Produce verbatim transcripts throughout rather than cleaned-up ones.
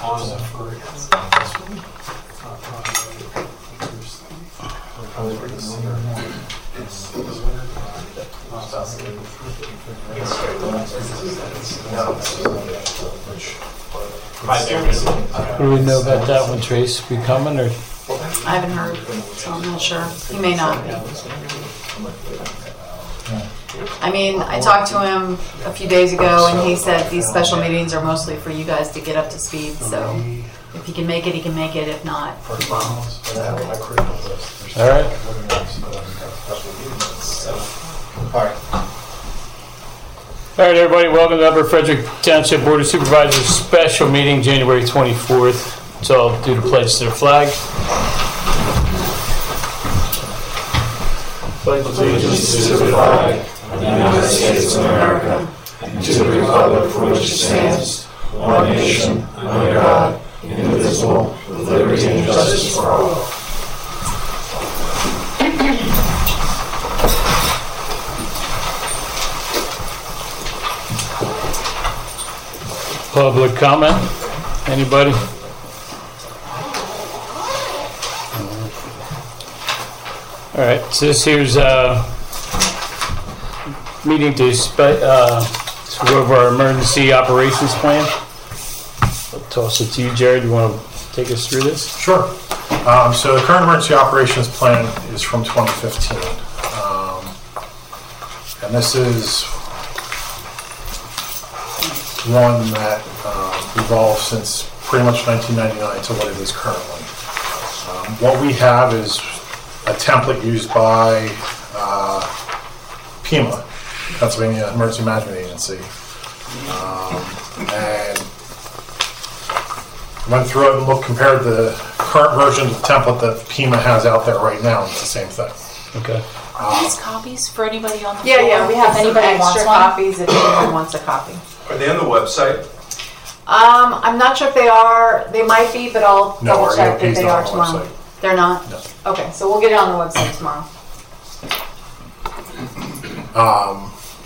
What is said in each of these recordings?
Do we know about that one, Trace? Be coming or? I haven't heard, so I'm not sure. He may not be. I mean, I talked to him a few days ago, and he said these special meetings are mostly for you guys to get up to speed. So if he can make it, he can make it. If not, well. All right. All right. All right, everybody. Welcome to Upper Frederick Township Board of Supervisors special meeting, January twenty-fourth. It's all due to pledge to the flag. Pledge allegiance to the flag of the United States of America and to the republic for which it stands, one nation, under God, indivisible, with liberty and justice for all. Public comment? Anybody? All right, so this here's a meeting to, spe- uh, to go over our emergency operations plan. I'll toss it to you, Jared. You want to take us through this? Sure. Um, so the current emergency operations plan is from twenty fifteen. Um, and this is one that uh, evolved since pretty much nineteen ninety-nine to what it is currently. Um, what we have is a template used by uh, PEMA, Pennsylvania Emergency Management Agency, um, and went through it and looked, compared the current version of the template that PEMA has out there right now, and it's the same thing. Okay. Are these copies for anybody on the Yeah, floor? yeah, we have If some anybody wants extra one? copies if anyone wants a copy. Are they on the website? Um, I'm not sure if they are. They might be, but I'll No, double our check that E O P's they not are on the tomorrow. website. They're not? No. Okay, so we'll get it on the website tomorrow. Um,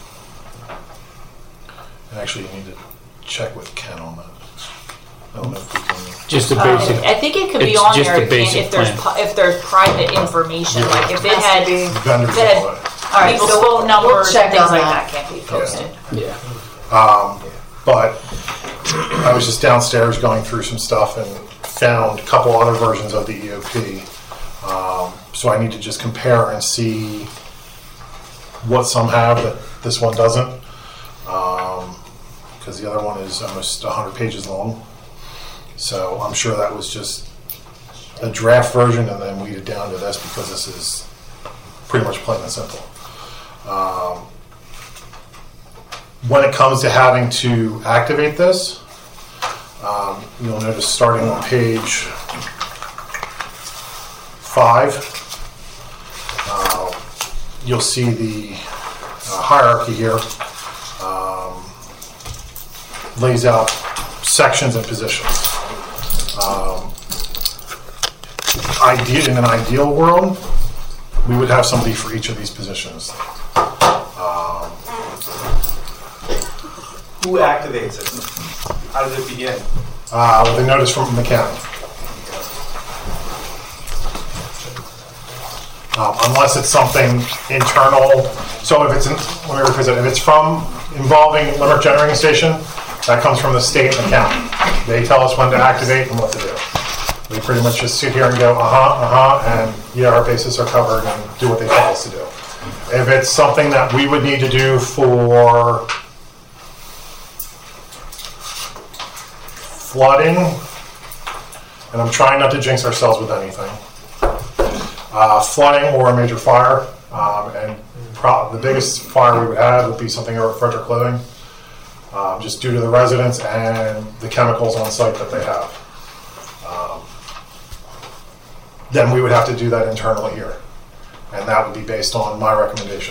and actually, you need to check with Ken on that. I don't know if we can. Just a Um, basic. I think it could be It's on just there a if, basic if there's plan. pi- if there's private information, Yeah. like if it Has to had be. Vendors and that- all that. All right, people's so phone we'll numbers check and things on like that. that can't be posted. Yeah. Um, but I was just downstairs going through some stuff and found a couple other versions of the E O P. Um, so I need to just compare and see what some have that this one doesn't. Because the other one is almost one hundred pages long. So I'm sure that was just a draft version and then weeded down to this because this is pretty much plain and simple. Um, when it comes to having to activate this, um, you'll notice starting on page five, uh, you'll see the uh, hierarchy here. Um, lays out sections and positions. Um, idea, in an ideal world, we would have somebody for each of these positions. Um, Who activates it? How does it begin? uh, with a notice from the county. Um, unless it's something internal. So if it's, in, let me rephrase it, if it's from involving Limerick Generating Station, that comes from the state and the county. They tell us when to activate and what to do. We pretty much just sit here and go, uh-huh, uh-huh, and yeah, our bases are covered and do what they tell us to do. If it's something that we would need to do for flooding, and I'm trying not to jinx ourselves with anything, uh, flooding or a major fire, um, and pro- the biggest fire we would have would be something over at Frederick Clothing, um, just due to the residents and the chemicals on site that they have. Um, then we would have to do that internally here, and that would be based on my recommendation.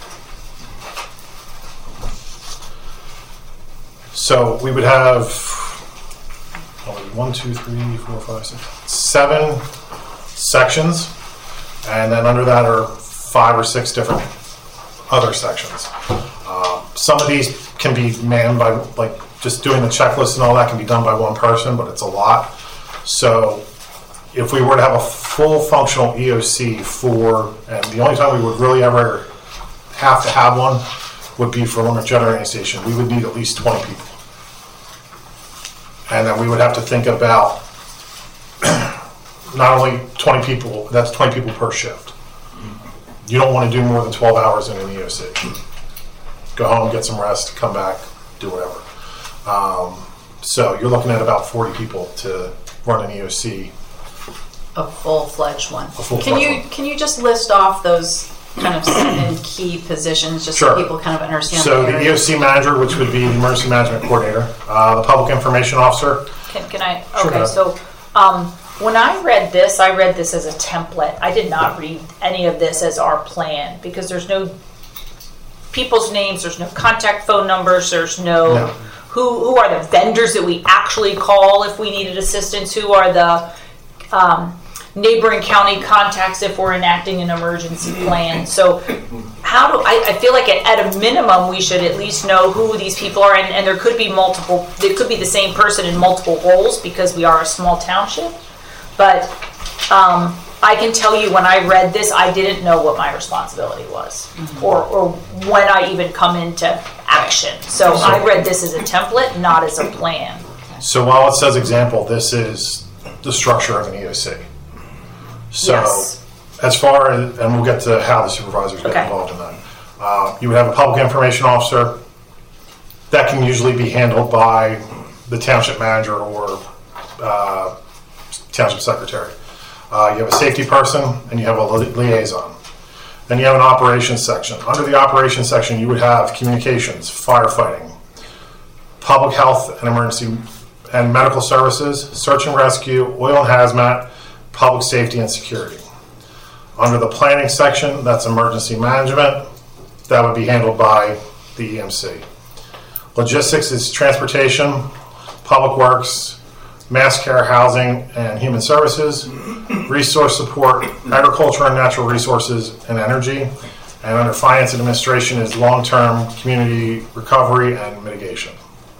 So we would have oh, one, two, three, four, five, six, seven sections, and then under that are five or six different other sections. Uh, some of these can be manned by like just doing the checklist and all that can be done by one person, but it's a lot. So if we were to have a full functional E O C for, and the only time we would really ever have to have one would be for Limerick Generating Station, we would need at least twenty people. And then we would have to think about not only twenty people, that's twenty people per shift. You don't want to do more than twelve hours in an E O C. Go home, get some rest, come back, do whatever. Um, so you're looking at about forty people to run an E O C. A full-fledged one. full-fledged Can you one. can you just list off those kind of seven key positions, just Sure. so people kind of understand? So the the E area? O C manager, which would be the emergency management coordinator, uh, the public information officer. Can, can I? Sure. Okay, so um, when I read this, I read this as a template. I did not read any of this as our plan because there's no people's names, there's no contact phone numbers, there's no, No. who who are the vendors that we actually call if we needed assistance, who are the um, neighboring county contacts if we're enacting an emergency plan. So how do I, I feel like at, at a minimum we should at least know who these people are, and, and there could be multiple, there could be the same person in multiple roles because we are a small township. But um, I can tell you when I read this, I didn't know what my responsibility was, mm-hmm. or, or when I even come into action. So I read this as a template, not as a plan. So while it says example, this is the structure of an E O C. So Yes. as far as, and we'll get to how the supervisors get Okay. involved in that. Uh, you would have a public information officer. That can usually be handled by the township manager or uh, township secretary. Uh, you have a safety person and you have a li- liaison. Then you have an operations section. Under the operations section, you would have communications, firefighting, public health and emergency and medical services, search and rescue, oil and hazmat, public safety and security. Under the planning section, that's emergency management. That would be handled by the E M C. Logistics is transportation, public works, mass care, housing, and human services. Resource support, agriculture and natural resources, and energy. And under finance and administration is long-term community recovery and mitigation.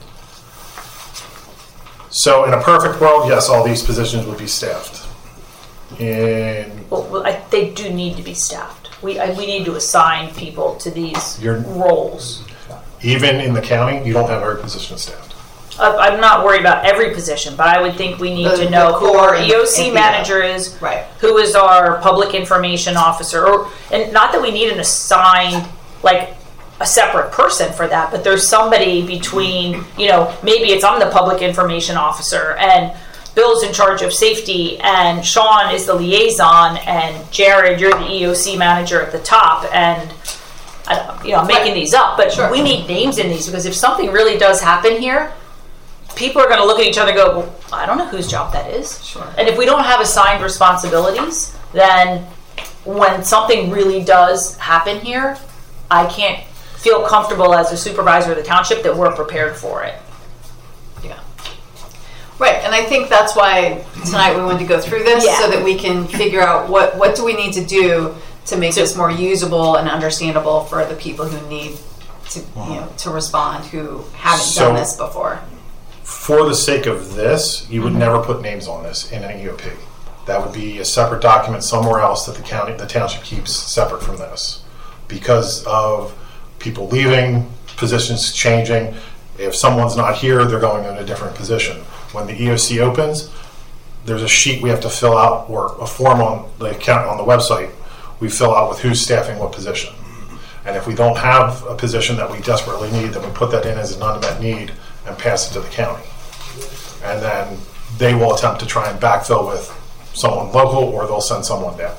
So in a perfect world, yes, all these positions would be staffed. In Well, well, I, they do need to be staffed. We I, we need to assign people to these You're- roles. even in the county, you don't have every position staffed. I, I'm not worried about every position, but I would think we need The- to know the who core our and- E O C and- yeah. manager is, Right. who is our public information officer, or and not that we need an assigned like a separate person for that, but there's somebody between, you know, maybe it's I'm the public information officer and Bill's in charge of safety and Sean is the liaison and Jared, you're the E O C manager at the top, and I don't, you know, I'm making these up, but Sure. we need names in these because if something really does happen here, people are going to look at each other and go, well, I don't know whose job that is. Sure. And if we don't have assigned responsibilities, then when something really does happen here, I can't feel comfortable as a supervisor of the township that we're prepared for it. Yeah. Right, and I think that's why tonight we wanted to go through this Yeah. so that we can figure out what, what do we need to do to make this more usable and understandable for the people who need to, you know, to respond, who haven't So- done this before. For the sake of this, you would never put names on this in an E O P. That would be a separate document somewhere else that the county, the township keeps separate from this. Because of people leaving, positions changing. If someone's not here, they're going in a different position. When the E O C opens, there's a sheet we have to fill out, or a form on the account on the website. We fill out with who's staffing what position. And if we don't have a position that we desperately need, then we put that in as an unmet need and pass it to the county. And then they will attempt to try and backfill with someone local, or they'll send someone down.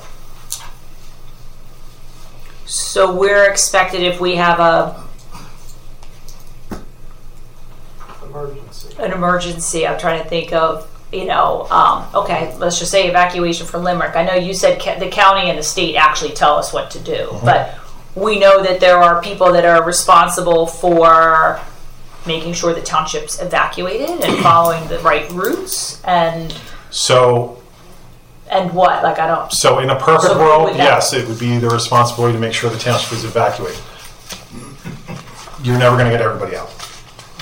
So we're expected if we have a Emergency. an emergency, I'm trying to think of, you know, um, okay, let's just say evacuation from Limerick. I know you said ca- the county and the state actually tell us what to do, Mm-hmm. but we know that there are people that are responsible for making sure the township's evacuated and following the right routes and So, and what? Like I don't. so in a perfect So who world, would that- yes, it would be the responsibility to make sure the township is evacuated. You're never going to get everybody out.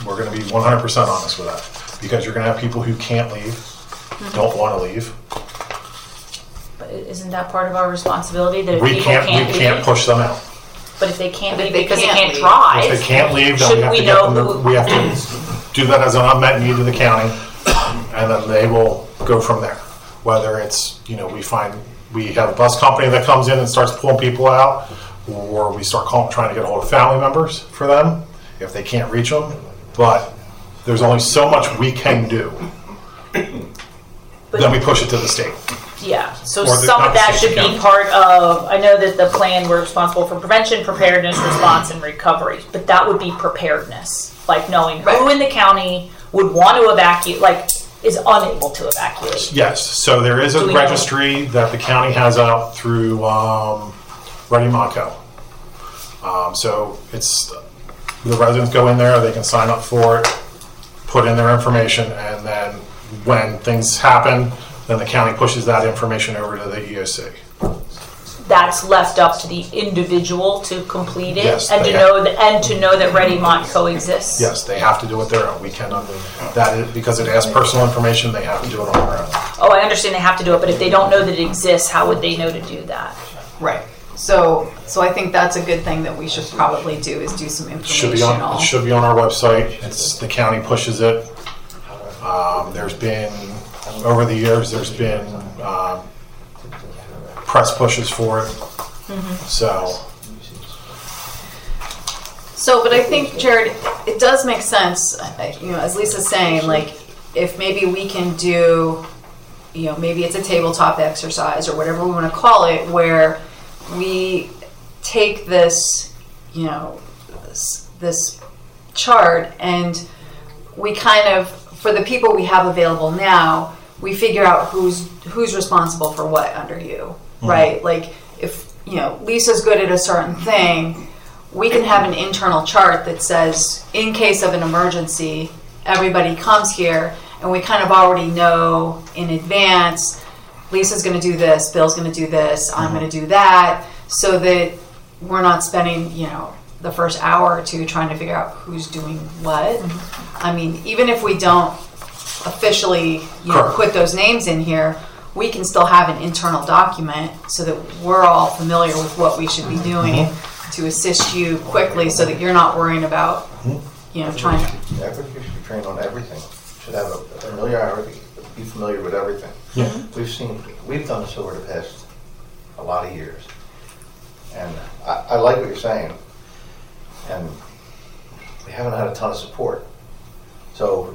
We're going to be one hundred percent honest with that, because you're going to have people who can't leave, don't want to leave. But isn't that part of our responsibility that if We people can't, can't we leave? can't push them out. But if they can't But leave they because they can't can't leave. drive, If they can't leave, then we Should have we to get know them, to- who- we have to do that as an unmet need to the county, and then they will go from there. Whether it's, you know, we find, we have a bus company that comes in and starts pulling people out, or we start calling, trying to get a hold of family members for them, if they can't reach them. But there's only so much we can do. Then we push it to the state. yeah. So Or the some of that compensation should be account. part of. I know that the plan we're responsible for prevention, preparedness, response, and recovery. But that would be preparedness, like knowing who Right. in the county would want to evacuate, like is unable to evacuate. Yes, so there is a Do we know- registry that the county has out through um, Ready Monco. Um, so it's, the residents go in there, they can sign up for it, put in their information, and then when things happen, then the county pushes that information over to the E O C. That's left up to the individual to complete it, Yes, and to they know that, and to know that Ready Mont coexists. Yes, they have to do it their own. We cannot, that is, because it asks personal information, they have to do it on their own. Oh, I understand they have to do it, but if they don't know that it exists, how would they know to do that? Right. So, so I think that's a good thing that we should probably do is do some It should be informational. on, it should be on our website. It's, the county pushes it. Um, there's been, over the years, there's been, um, press pushes for it. So, So, but I think, Jared, it does make sense, I- you know, as Lisa's saying, like, if maybe we can do, you know, maybe it's a tabletop exercise or whatever we want to call it, where we take this, you know, this, this chart and we kind of, for the people we have available now, we figure out who's who's responsible for what under you, right? Like, if, you know, Lisa's good at a certain thing, we can have an internal chart that says, in case of an emergency, everybody comes here, and we kind of already know in advance, Lisa's going to do this, Bill's going to do this, I'm going to do that, so that we're not spending, you know, the first hour or two trying to figure out who's doing what. I mean, even if we don't officially, you know, Correct. put those names in here, we can still have an internal document so that we're all familiar with what we should be doing to assist you quickly, so that you're not worrying about, you know, trying to. Everybody should be trained on everything. Should have a familiarity, be familiar with everything. Yeah. We've seen, we've done this over the past a lot of years. And I, I like what you're saying. And we haven't had a ton of support. So,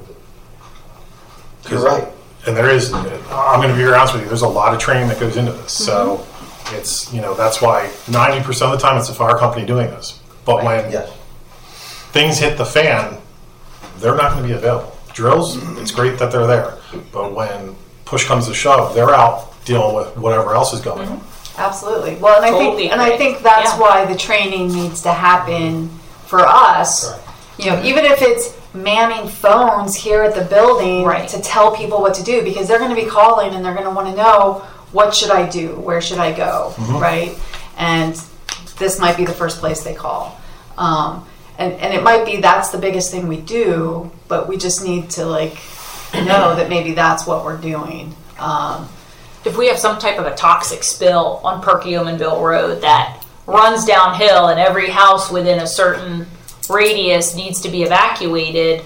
you're right. and there is, I'm going to be very honest with you, there's a lot of training that goes into this. So it's, you know, that's why ninety percent of the time it's the fire company doing this. But when Yes. things hit the fan, they're not going to be available. Drills, it's great that they're there. But when push comes to shove, they're out dealing with whatever else is going on. Absolutely. Well, and I Totally think, and I agree. think that's Yeah. why the training needs to happen for us. You know, even if it's manning phones here at the building Right. to tell people what to do, because they're going to be calling and they're going to want to know, what should I do? Where should I go? Right? And this might be the first place they call. Um, and, and it might be that's the biggest thing we do, but we just need to like know that maybe that's what we're doing. Um, If we have some type of a toxic spill on Perkiomanville Road that runs downhill and every house within a certain radius needs to be evacuated,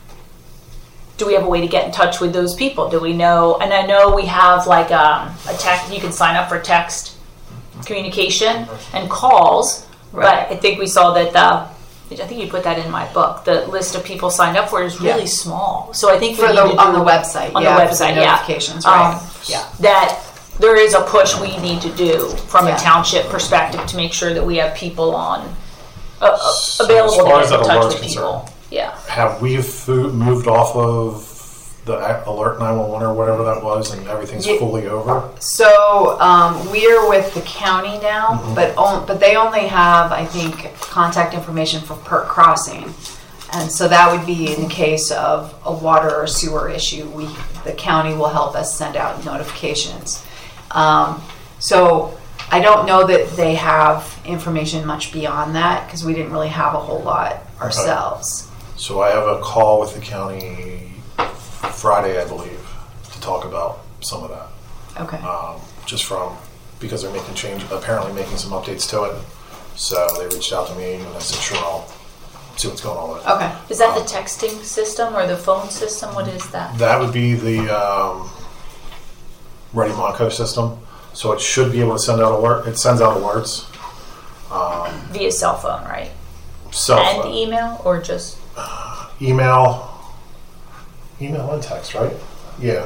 do we have a way to get in touch with those people? Do we know? And I know we have like um, a text, you can sign up for text communication and calls, Right. but I think we saw that the, I think you put that in my book, the list of people signed up for it is really Yeah. small. So I think we for need the to on do- the website, on yeah, the for website, the yeah. notifications, right? Um, yeah, that there is a push we need to do from Yeah. a township perspective to make sure that we have people on uh, uh, So available as far to as get in that touch alert's with people. concerned, Yeah. Have we fo- moved off of the a- alert nine one one or whatever that was, and everything's Ye- fully over? So um, we're with the county now, Mm-hmm. but on, but they only have, I think, contact information for Perk Crossing, and so that would be in the case of a water or sewer issue. We the county will help us send out notifications. Um, so I don't know that they have information much beyond that because we didn't really have a whole lot ourselves. So I have a call with the county Friday, I believe, to talk about some of that. Okay. Um, just from, because they're making change, apparently making some updates to it. So they reached out to me and I said, sure, I'll see what's going on with it. Okay. Is that the texting system or the phone system? What is that? That would be the um, Ready Monco system. So it should be able to send out alert. It sends out alerts. Um, Via cell phone, right? cell And phone, email or just? email, email and text, right? Yeah.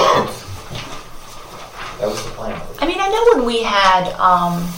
That was the plan. I mean, I know when we had um,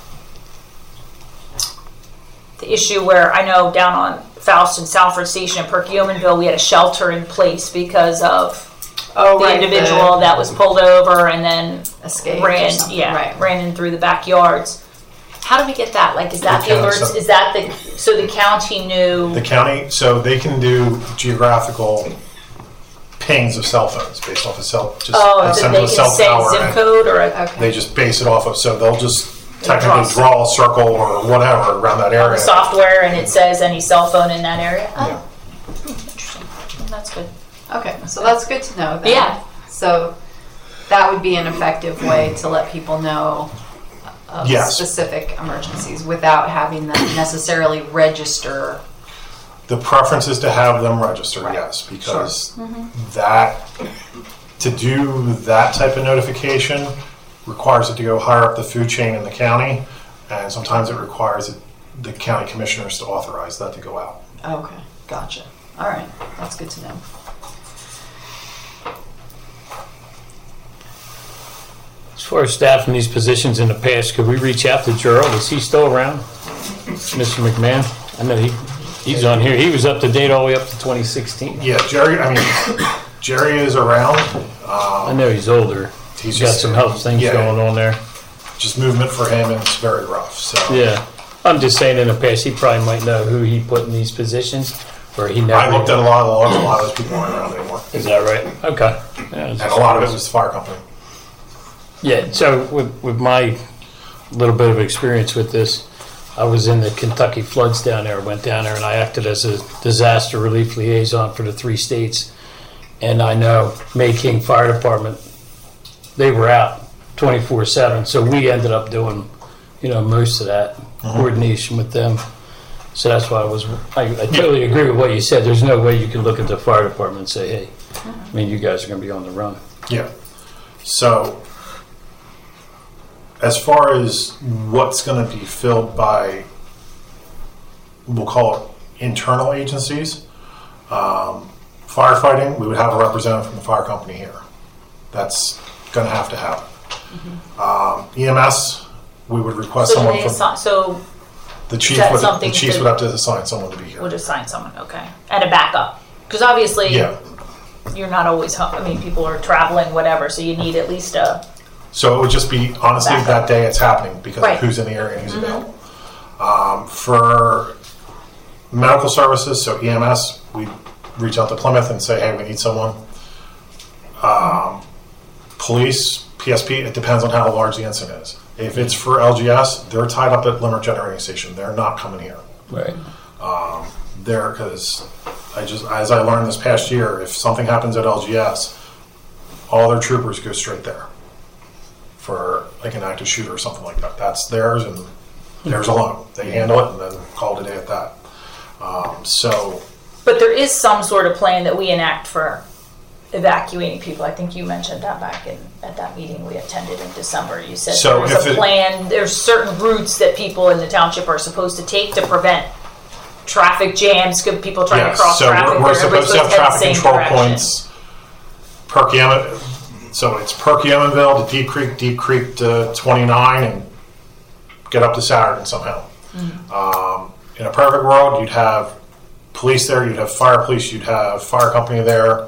the issue where I know down on Faust and Salford Station in Perkiomenville, we had a shelter in place because of Oh, the right, individual that was pulled over and then escaped or ran, something, yeah, right. ran in through the backyards. How do we get that? Like, is that The the, county alerts? sent- Is that the so the county knew? The county, so they can do geographical pings of cell phones based off of cell. Just oh, and so send they to a can cell say tower zip and code or a, Okay. They just base it off of. So they'll just They draw technically a draw a circle or whatever around that on area. the software, and it says any cell phone in that area. Oh, Yeah. hmm, interesting. Well, that's good. Okay, so that's good to know then. Yeah. So that would be an effective way to let people know of Yes. specific emergencies without having them necessarily register. The preference is to have them register, Right. yes, because that to do that type of notification requires it to go higher up the food chain in the county, and sometimes it requires it, the county commissioners to authorize that to go out. Okay, gotcha. All right, that's good to know. As far as staff in these positions in the past, could we reach out to Gerald? Is he still around? Mister McMahon? I know he, he's on here. He was up to date all the way up to twenty sixteen. Yeah, Jerry. I mean, Jerry is around. I Um, know he's older. He's He's got just- some health things yeah. going on there. just movement for him, and it's very rough. So Yeah. I'm just saying in the past, he probably might know who he put in these positions, or he never. I looked at a lot of the logs. A lot of those people aren't around anymore, Is that right? Okay. Yeah, and a lot of it was the fire company. Yeah, so with, with my little bit of experience with this, I was in the Kentucky floods down there. I went down there and I acted as a disaster relief liaison for the three states. And I know May King Fire Department, they were out twenty-four seven. So we ended up doing, you know, most of that coordination with them. So that's why I was, I, I totally agree with what you said. There's no way you can look at the fire department and say, hey, I mean, you guys are going to be on the run. Yeah. So, as far as what's going to be filled by, we'll call it internal agencies, um, firefighting, we would have a representative from the fire company here. That's going to have to happen. Um, E M S, we would request So, do someone they from assign, so the chief. that Would, the something chiefs to- would have to assign someone to be here. we'll just assign someone, okay, and a backup, because obviously Yeah. you're not always home. I mean, people are traveling, whatever, so you need at least a. So it would just be, honestly, Backup. that day it's happening because Right. of who's in the area and who's available. Um, for medical services, so E M S, we reach out to Plymouth and say, hey, we need someone. Um, police, P S P, it depends on how large the incident is. If it's for L G S, they're tied up at Limerick Generating Station. They're not coming here. Right. There, because I just, as I learned this past year, if something happens at L G S, all their troopers go straight there for like an active shooter or something like that. That's theirs and theirs alone. They handle it and then call it a day at that. Um, so But there is some sort of plan that we enact for evacuating people. I think you mentioned that back in at that meeting we attended in December. You said So there's if a it- plan. There's certain routes that people in the township are supposed to take to prevent traffic jams. Good people trying yes, to cross so traffic. we're, we're where supposed to have everybody's traffic head the same control direction. points. Perkiomen, so it's Perkiomenville to Deep Creek, Deep Creek to twenty-nine, and get up to Saturn somehow. Mm-hmm. Um, in a perfect world, you'd have police there, you'd have fire police, you'd have fire company there.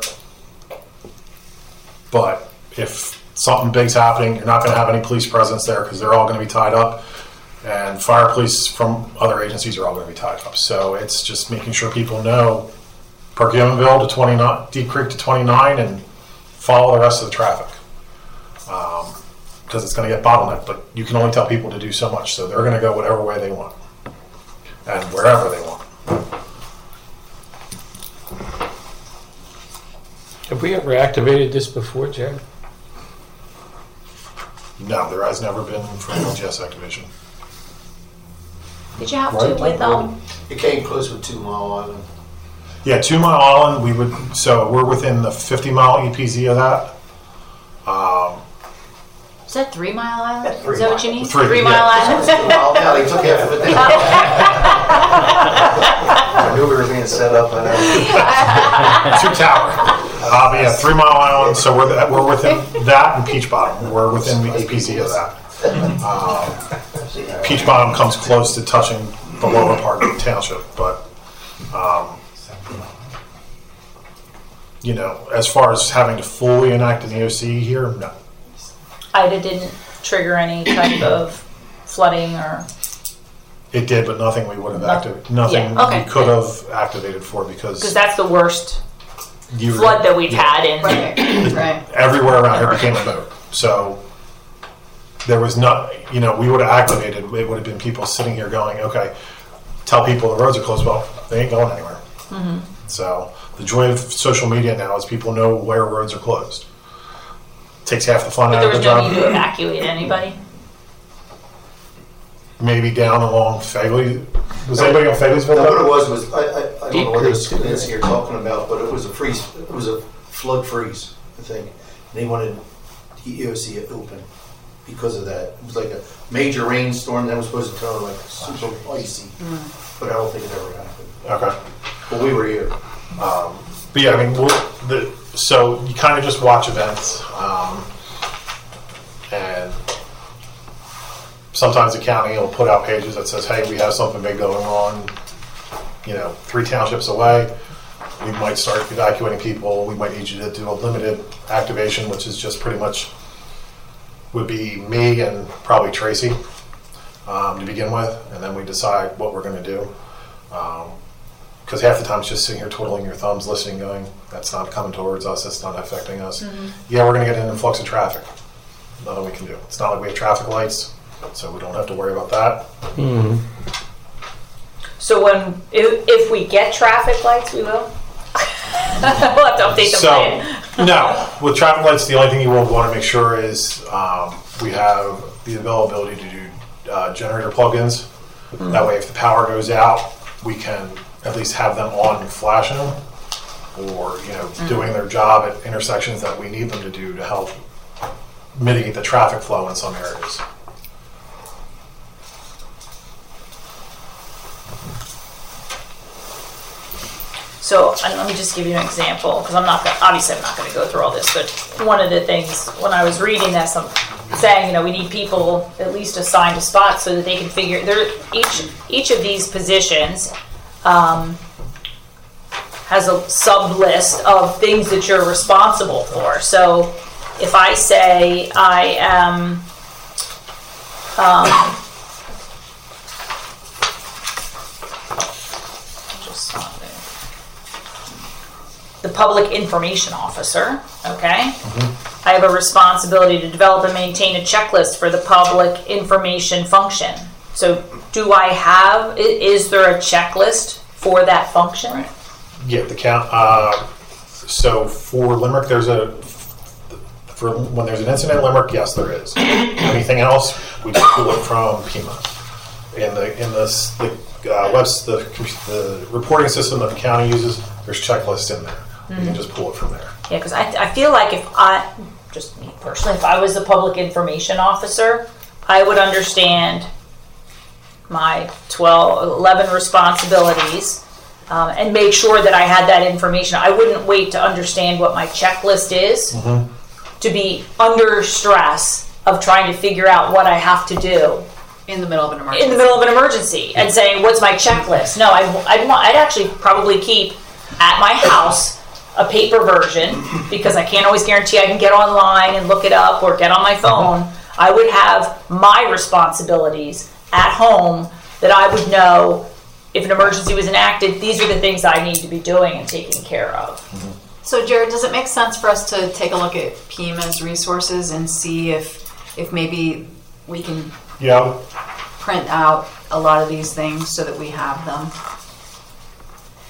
But if something big's happening, you're not going to have any police presence there because they're all going to be tied up. And fire police from other agencies are all going to be tied up. So it's just making sure people know Perkiomenville to twenty-nine, Deep Creek to twenty-nine, and follow the rest of the traffic. Because it's going to get bottlenecked, but you can only tell people to do so much. So they're going to go whatever way they want and wherever they want. Have we ever activated this before, Jared? No, there has never been for L G S activation. Did you have Right. to with um? It came close with Two Mile Island. Yeah, Two Mile Island, we would, so we're within the fifty mile E P Z of that. Um, Is that Three Mile Island? Three Is that what Mile. you mean? Three, Mile yeah. Island. Two Mile, yeah, they took half of it down. I knew we were being set up. I know. Two Tower. Uh, but yeah, Three Mile Island, so we're, the, we're within that and Peach Bottom. We're within the E P Z of that. Um, Peach Bottom comes close to touching the lower part of the township, but, um, you know, as far as having to fully enact an E O C here, no. Ida didn't trigger any type of flooding or. It did, but nothing we would have activated, nothing Yeah, okay. we could have activated for Because because that's the worst you flood that we've yeah. had in. Right, right. Everywhere around here became a moat. So there was not, you know, we would have activated, it would have been people sitting here going, okay, tell people the roads are closed. Well, they ain't going anywhere. Mm-hmm. So the joy of social media now is people know where roads are closed. Takes half the fun But out there of was the no need to job. evacuate anybody. Maybe down along Fagley. Was anybody on Fagley'sville? Now, what it was was I, I, I don't know what Creek, this too. is you're talking about, but it was a freeze. It was a flood freeze, I think. And they wanted the E O C open because of that. It was like a major rainstorm that was supposed to turn like super icy, but I don't think it ever happened. Okay. But we were here. Um, but yeah, I mean, we'll, the, so you kind of just watch events, um, and sometimes the county will put out pages that says, "Hey, we have something big going on. You know, three townships away. We might start evacuating people. We might need you to do a limited activation, which is just pretty much would be me and probably Tracy um, to begin with, and then we decide what we're going to do." Um, Because half the time it's just sitting here twiddling your thumbs, listening, going, that's not coming towards us, that's not affecting us. Mm-hmm. Yeah, we're going to get an influx of traffic. Nothing we can do. It's not like we have traffic lights, so we don't have to worry about that. Mm-hmm. So when if, if we get traffic lights, we will. We'll have to update the So, plan. no, with traffic lights, the only thing you will want to make sure is um, we have the availability to do uh, generator plugins. Mm-hmm. That way, if the power goes out, we can at least have them on and flashing, or you know, mm-hmm. doing their job at intersections that we need them to do to help mitigate the traffic flow in some areas. So and let me just give you an example, because I'm not gonna, obviously I'm not going to go through all this, but one of the things when I was reading this, I'm saying, you know, we need people at least assigned to spots so that they can figure. There, each each of these positions um, has a sub list of things that you're responsible for. So if I say I am. Um, the public information officer, okay? Mm-hmm. I have a responsibility to develop and maintain a checklist for the public information function. So do I have, is there a checklist for that function? Right. Yeah, the count, uh, so for Limerick, there's a, for when there's an incident in Limerick, yes, there is. Anything else, we just pull it from Pima. In the, in this, the, uh, webs, the, the reporting system that the county uses, there's checklists in there. You can just pull it from there. Yeah, because I, I feel like if I, just me personally, if I was the public information officer, I would understand my twelve, eleven responsibilities um, and make sure that I had that information. I wouldn't wait to understand what my checklist is mm-hmm. to be under stress of trying to figure out what I have to do. In the middle of an emergency. In the middle of an emergency and saying, what's my checklist? No, I'd, I'd, I'd actually probably keep at my house a paper version, because I can't always guarantee I can get online and look it up or get on my phone. I would have my responsibilities at home that I would know if an emergency was enacted, these are the things I need to be doing and taking care of. Mm-hmm. So Jared, does it make sense for us to take a look at P E M A's resources and see if if maybe we can Yeah. print out a lot of these things so that we have them?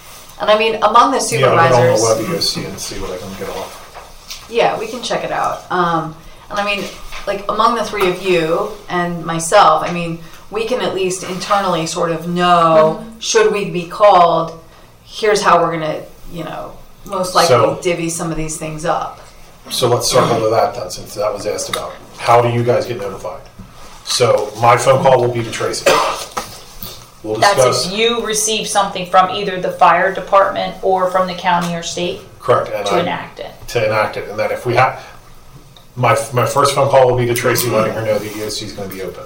And I mean, among the Yeah, I'll get on the supervisors, web, you go see and see what I can get off. yeah, we can check it out. Um, and I mean, like among the three of you and myself, I mean, we can at least internally sort of know, should we be called, here's how we're going to, you know, most likely So- divvy some of these things up. So let's circle to that then, since that was asked about. How do you guys get notified? So my phone call will be to Tracy. We'll That's discuss. if you receive something from either the fire department or from the county or state Correct. And to I- enact it. To enact it. And then if we have, my, my first phone call will be to Tracy, letting her know the E O C is going to be open.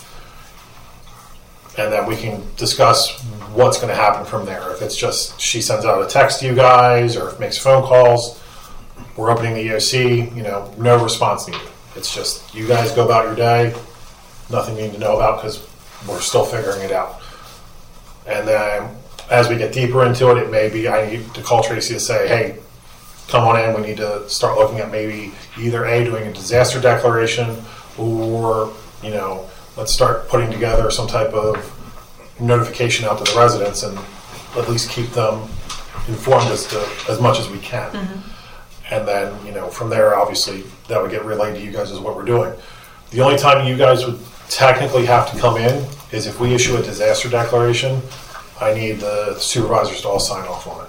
And then we can discuss what's going to happen from there. If it's just she sends out a text to you guys or if makes phone calls, we're opening the E O C, you know, no response needed. It's just you guys go about your day, nothing you need to know about because we're still figuring it out. And then as we get deeper into it, it may be I need to call Tracy to say, hey, come on in, we need to start looking at maybe either A, doing a disaster declaration or, you know, let's start putting together some type of notification out to the residents and at least keep them informed as to as much as we can. Mm-hmm. And then, you know, from there, obviously, that would get relayed to you guys as what we're doing. The only time you guys would technically have to come in is if we issue a disaster declaration, I need the supervisors to all sign off on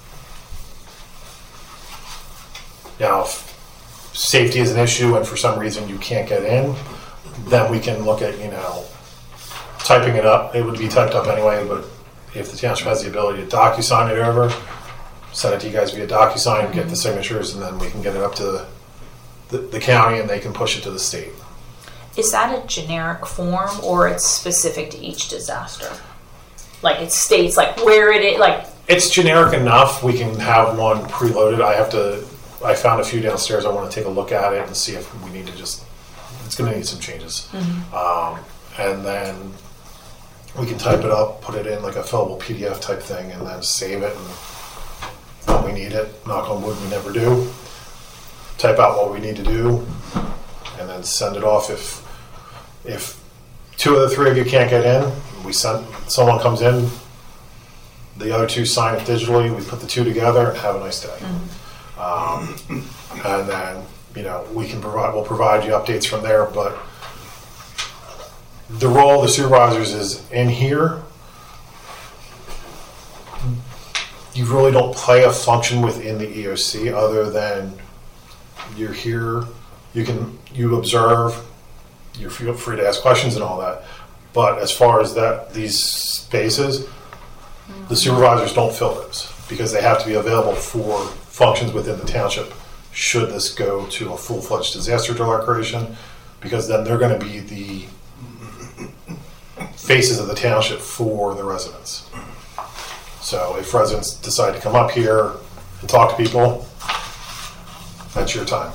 it. Now, if safety is an issue and for some reason you can't get in, then we can look at, you know, typing it up. It would be typed up anyway, but if the township has the ability to DocuSign it over, send it to you guys via DocuSign, get the signatures, and then we can get it up to the, the, the county and they can push it to the state. Is that a generic form or it's specific to each disaster? Like it states like where it is, like It's generic enough. We can have one preloaded. I have to, I found a few downstairs. I want to take a look at it and see if we need to just, it's going to need some changes. Mm-hmm. Um, and then we can type it up, put it in like a fillable P D F type thing, and then save it. And when we need it, knock on wood, we never do. Type out what we need to do, and then send it off. If if two of the three of you can't get in, we send someone comes in. The other two sign it digitally. We put the two together and have a nice day. Mm-hmm. Um, and then you know we can provide. We'll provide you updates from there, but. The role of the supervisors is in here. You really don't play a function within the E O C other than you're here. You can you observe. You feel free to ask questions and all that. But as far as that, these spaces, the supervisors don't fill those because they have to be available for functions within the township. Should this go to a full-fledged disaster declaration, because then they're going to be the faces of the township for the residents. So if residents decide to come up here and talk to people, that's your time.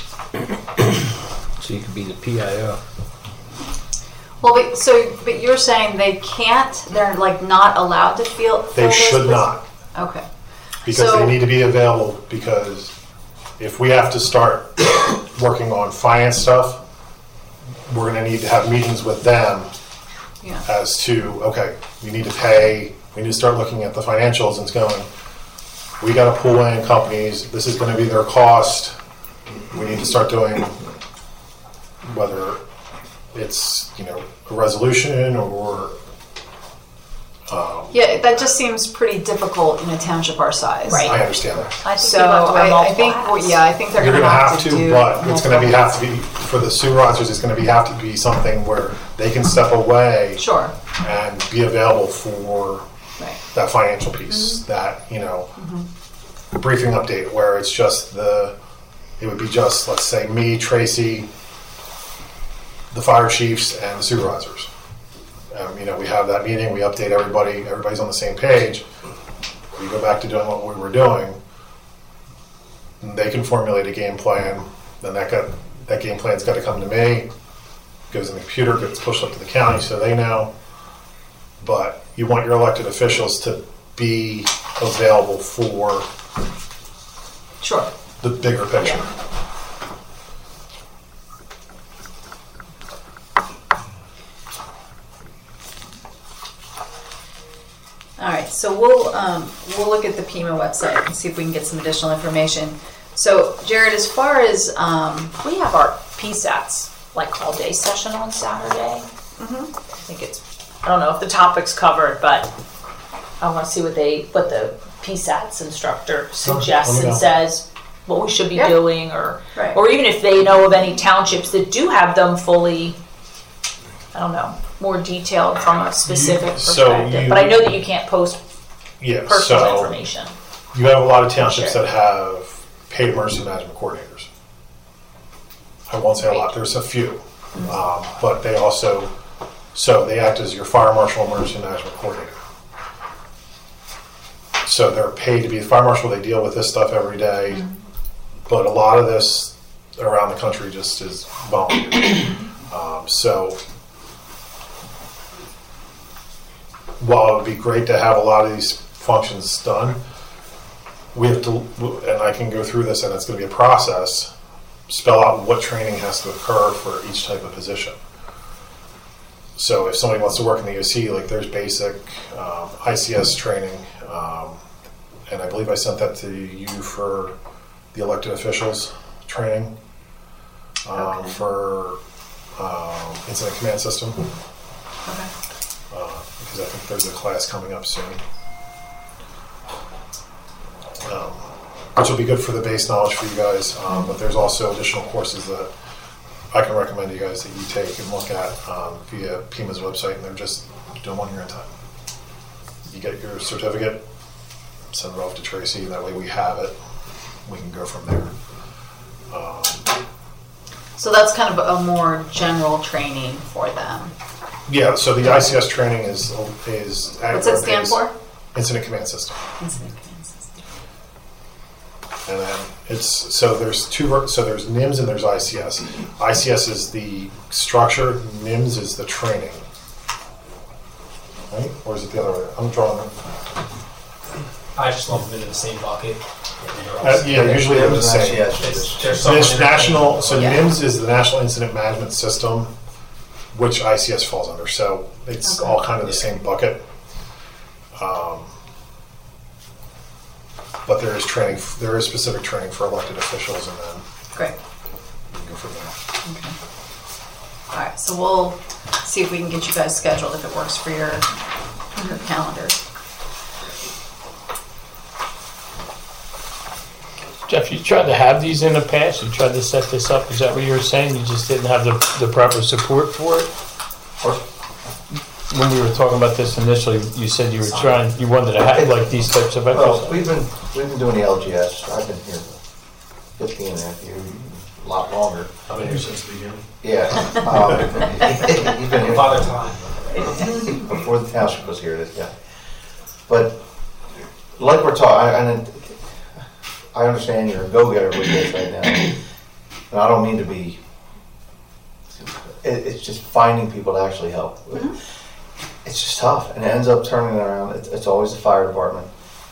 So you could be the P I O. Well, but, so, but you're saying they can't, they're like not allowed to feel. fill They those should pos- not, Okay. because So- they need to be available, because if we have to start working on finance stuff, we're going to need to have meetings with them Yeah. as to, okay, we need to pay, we need to start looking at the financials and it's going, we got to pull in companies, this is going to be their cost, we need to start doing, whether it's, you know, a resolution or, um, Yeah, that just seems pretty difficult in a township our size. Right. I understand that. I think So you have to wear I, I multiple think, hats. yeah, I think they're You're going to gonna have to, do. but it's gonna be, multiple- have to be, for the supervisors, it's gonna be, have to be something where they can step away Sure. and be available for Right. that financial piece, that, you know, the briefing update where it's just the, it would be just, let's say, me, Tracy, the fire chiefs, and the supervisors. Um, you know, we have that meeting, we update everybody, everybody's on the same page. We go back to doing what we were doing. And they can formulate a game plan, then that got, that game plan's got to come to me, goes in the computer, gets pushed up to the county so they know. But you want your elected officials to be available for Sure. the bigger picture. All right. so we'll um, we'll look at the P I M A website and see if we can get some additional information. So, Jared, as far as um, We have our P SATs like all day session on Saturday. Mm-hmm. I think it's, I don't know if the topic's covered, but I want to see what they, what the P SATs instructor suggests let me and know. says what we should be Yeah. doing, or Right. or even if they know of any townships that do have them fully, I don't know, more detailed from a specific You- so perspective. you- but I know that you can't post Yeah, personal so information. you have a lot of townships Sure. that have paid emergency management coordinators. I won't say a lot, there's a few. Um, but they also, so they act as your fire marshal emergency management coordinator. So they're paid to be the fire marshal, they deal with this stuff every day. But a lot of this around the country just is volunteer. um, so while it would be great to have a lot of these functions done, we have to, and I can go through this and it's going to be a process, spell out what training has to occur for each type of position. So if somebody wants to work in the O C, like there's basic um, I C S training, um, and I believe I sent that to you for the elected officials training um, Okay. for um, incident command system, okay. uh, because I think there's a class coming up soon. Um, which will be good for the base knowledge for you guys, um, but there's also additional courses that I can recommend to you guys that you take and look at um, via P I M A's website, and they're just doing one year at a time. You get your certificate, send it off to Tracy, that way we have it, we can go from there. Um, So that's kind of a more general training for them. yeah, so the I C S training is is What's it stand is for? Incident Command System. Incident command system. And then it's, so there's two, ver- so there's N I M S and there's I C S. I C S is the structure, N I M S is the training. Right? Or is it the other way? I'm drawing. I just lump them into the same bucket. Uh, yeah, usually they're the same. Yes, It's, there's some This national, so Yeah. N I M S is the National Incident Management System, which I C S falls under. So it's Okay. all kind of the same bucket. Um, but there is training, there is specific training for elected officials, and then Great. we can go from there. All right, so we'll see if we can get you guys scheduled if it works for your, your calendars. Jeff, you tried to have these in the past, you tried to set this up, is that what you were saying? You just didn't have the, the proper support for it? When we were talking about this initially, you said you were trying, you wanted to have like these types of Well, exercises. we've been, we've been doing the L G S, I've been here fifteen and a half years, a lot longer. I've been here since the beginning. Yeah. um, You've been here. Father time. Before the township was here, yeah. But like we're talking, I, I understand you're a go-getter with this right now, and I don't mean to be. It, it's just finding people to actually help. It's just tough, and it ends up turning around. It's, it's always the fire department.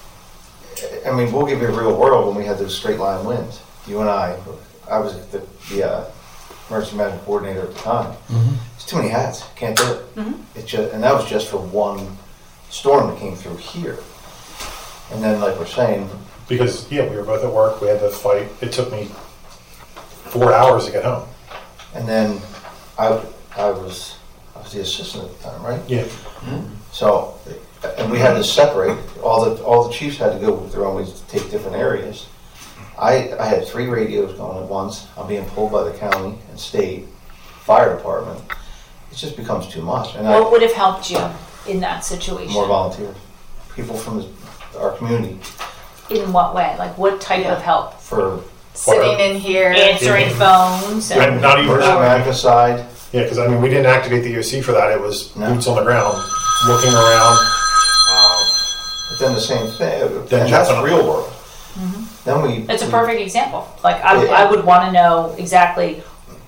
I mean, we'll give you a real world when we had those straight line wins. You and I, I was the, the uh, emergency management coordinator at the time. Mhm. It's too many hats. Can't do it. It just, and that was just for one storm that came through here. And then, like we're saying, Because, yeah, we were both at work, we had to fight, it took me four hours to get home. and then I, I was, I was the assistant at the time, right? Yeah. So, and we had to separate. All the all the chiefs had to go with their own ways to take different areas. I I had three radios going at once. I'm being pulled by the county and state fire department. It just becomes too much. And What I, would have helped you in that situation? more volunteers, people from the, our community In what way? Like what type of help? for Sitting in here. Answering phones And and not even emergency that, management side. yeah, because I mean, we didn't activate the O C for that, it was No. boots on the ground, looking around. Um, But then the same thing, Then and that's definitely. real world. Then we. it's a we- perfect example. Like I, Yeah. I would want to know exactly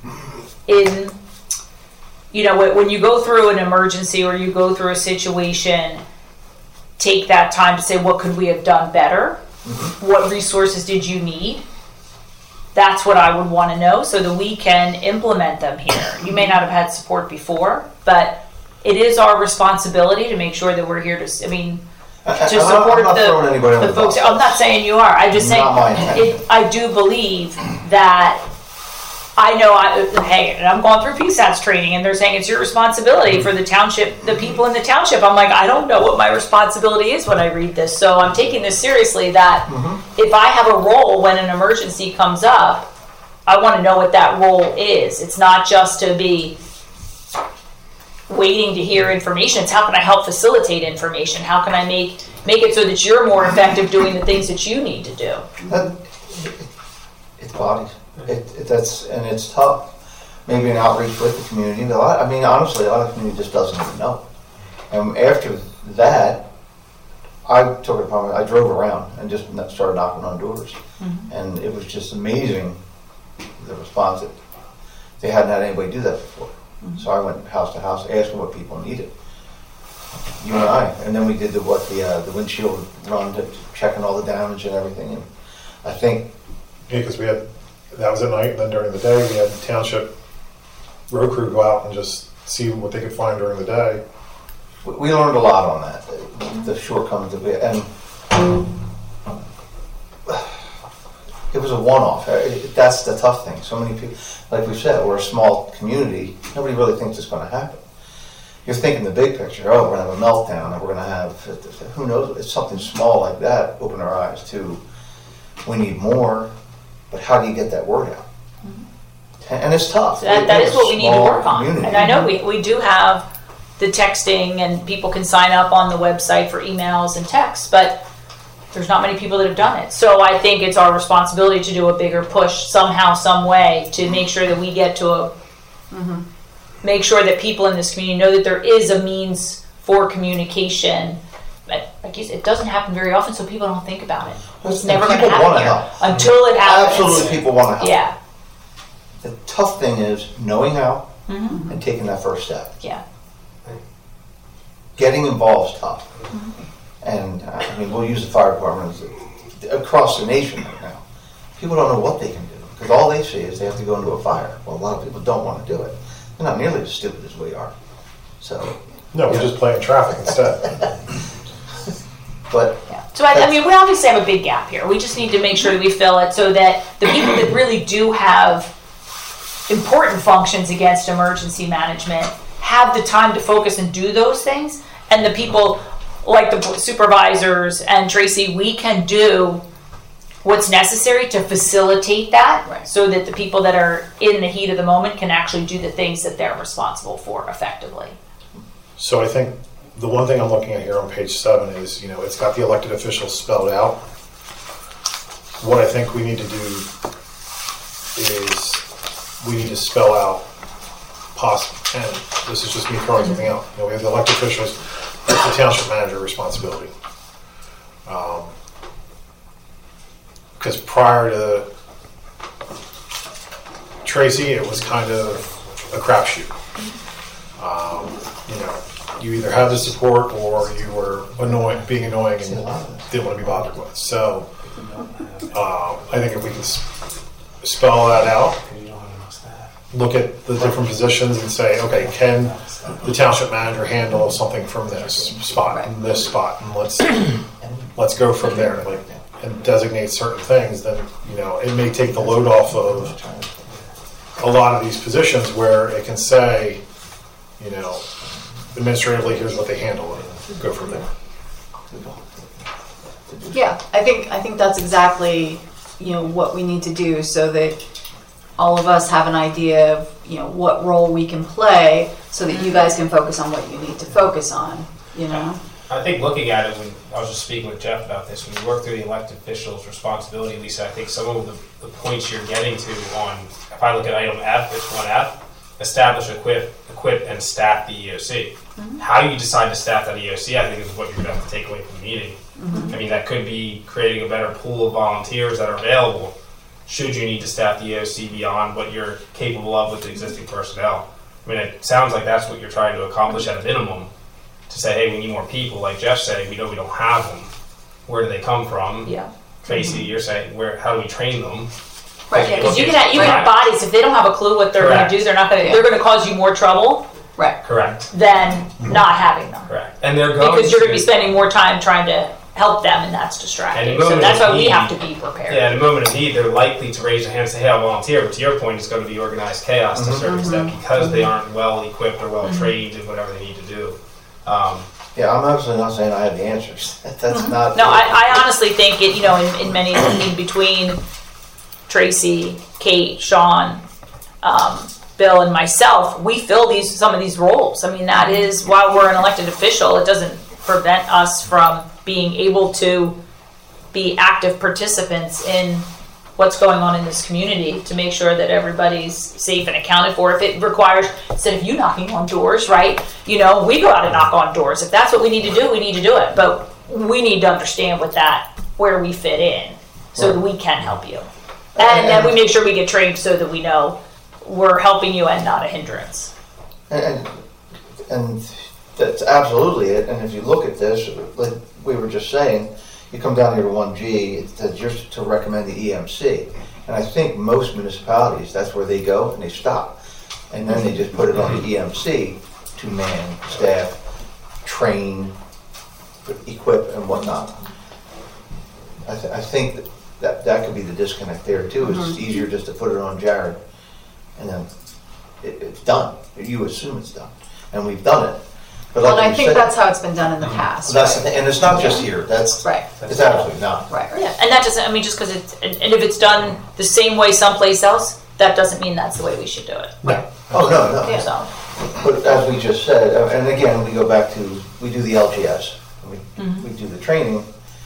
in, you know, when when you go through an emergency or you go through a situation, take that time to say, what could we have done better? What resources did you need? That's what I would want to know so that we can implement them here. You may not have had support before, but it is our responsibility to make sure that we're here to, s- I mean, I- to I'm not- support I'm not throwing the, anybody under the the folks. bus. I'm not saying you are. I'm just saying Not my intent. it, I do believe that. I know, I, hey, and I'm going through P SATS training, and they're saying it's your responsibility for the township, the people in the township. I'm like, I don't know what my responsibility is when I read this. So I'm taking this seriously that Mm-hmm. if I have a role when an emergency comes up, I want to know what that role is. It's not just to be waiting to hear information. It's how can I help facilitate information? How can I make make it so that you're more effective doing the things that you need to do? That- It's bodies. It, it, that's, and it's tough. Maybe an outreach with the community, but a lot, I mean, honestly, a lot of the community just doesn't even know. And after that, I took it upon me, I drove around and just started knocking on doors. Mm-hmm. And it was just amazing, the response that they hadn't had anybody do that before. Mm-hmm. So I went house to house, asking what people needed. You and I, and then we did the, what, the, uh, the windshield run, to checking all the damage and everything. And I think Yeah, because we had, that was at night, and then during the day, we had the township road crew go out and just see what they could find during the day. we- we learned a lot on that, the, the shortcomings of it, and it was a one-off. Uh, it- That's the tough thing. So many people, like we said, we're a small community. Nobody really thinks it's going to happen. You're thinking the big picture. Oh, we're going to have a meltdown, and we're going to have, who knows? It's something small like that. Open our eyes to, we need more, but how do you get that word out? And, and it's tough. So that, We're that a is what we need to small work on. community. And I know we, we do have the texting, and people can sign up on the website for emails and texts, but there's not many people that have done it. So I think it's our responsibility to do a bigger push somehow, some way, to make sure that we get to a, make sure that people in this community know that there is a means for communication. But like you said, it doesn't happen very often, so people don't think about it. It's And never going to people happen wanna here help. until it happens. Absolutely, people want to help. Yeah, The tough thing is knowing how Mm-hmm. and taking that first step. yeah. Getting involved is tough. And uh, I mean, we'll use the fire department as- across the nation right now. People don't know what they can do because all they see is they have to go into a fire. Well, a lot of people don't want to do it. They're not nearly as stupid as we are. So, No, we're just playing traffic instead. but Yeah. So I, I mean, we obviously have a big gap here. We just need to make sure that we fill it so that the people that really do have important functions against emergency management have the time to focus and do those things, and the people like the supervisors and Tracy, we can do what's necessary to facilitate that, Right. so that the people that are in the heat of the moment can actually do the things that they're responsible for effectively. So I think the one thing I'm looking at here on page seven is, you know, it's got the elected officials spelled out. What I think we need to do is we need to spell out poss, and this is just me throwing something out. You know, we have the elected officials, that's the township manager responsibility. Um, Because prior to Tracy, it was kind of a crapshoot. Um, you know, you either had the support or you were annoying, being annoying and didn't want to be bothered with. So um, I think if we can s- spell that out, look at the different positions and say, okay, can the township manager handle something from this spot and this spot, and let's let's go from there. Like, and designate certain things, then, you know, it may take the load off of a lot of these positions where it can say, you know, administratively, here's what they handle, and go from there. Yeah, I think I think that's exactly, you know, what we need to do so that all of us have an idea of, you know, what role we can play so that you guys can focus on what you need to focus on, you know? I think looking at it, when I was just speaking with Jeff about this, when you work through the elected officials' responsibility, Lisa, I think some of the, the points you're getting to on, if I look at item F, it's one F, establish, equip, equip, and staff the E O C. Mm-hmm. How you decide to staff that E O C, I think, is what you're going to have to take away from the meeting. Mm-hmm. I mean, that could be creating a better pool of volunteers that are available should you need to staff the E O C beyond what you're capable of with the existing personnel. I mean, it sounds like that's what you're trying to accomplish at a minimum. To say, hey, we need more people, like Jeff said, we know we don't have them. Where do they come from? Yeah. Tracy, you're saying, where? How do we train them? Right. Yeah, because you can have, you can have bodies, if they don't have a clue what they're going Correct. to do, they're not going to, Yeah. they're going to cause you more trouble Right. Correct. than not having them. Correct. And they're going Because you're going to be to- spending more time trying to help them, and that's distracting. And the So moment that's of why we need- have to be prepared. Yeah, in a moment of need, they're likely to raise their hand and say, hey, I'll volunteer. But to your point, it's going to be organized chaos to a certain extent because they aren't well equipped or well trained in whatever they need to do. Um, Yeah, I'm absolutely not saying I have the answers. That's not. No, I, I honestly think it, you know, in, in many, in between Tracy, Kate, Sean, um, Bill, and myself, we fill these, some of these roles. I mean, that is, while we're an elected official, it doesn't prevent us from being able to be active participants in what's going on in this community to make sure that everybody's safe and accounted for. If it requires, instead of you knocking on doors, right, you know, we go out and knock on doors. If that's what we need to do, we need to do it. But we need to understand what that, where we fit in so that we can help you. And then we make sure we get trained so that we know we're helping you and not a hindrance. And, and, and that's absolutely it. And if you look at this, like we were just saying, you come down here to one G, it says just to recommend the E M C. And I think most municipalities, that's where they go and they stop. And then they just put it on the E M C to man, staff, train, equip, and whatnot. I, th- I think that, that that could be the disconnect there too. It's just easier just to put it on Jared and then it, it's done. You assume it's done. And we've done it. But Well, like and I you think said- that's how it's been done in the past. that's the right? thing, and it's not just here. That's Right. It's absolutely not. Right, right. Yeah, and that doesn't, I mean, just because it's, and, and if it's done the same way someplace else, that doesn't mean that's the way we should do it. Right. Oh no, no. Yeah. So, But as we just said, uh, and again, we go back to we do the L G S. And we Mm-hmm. we do the training.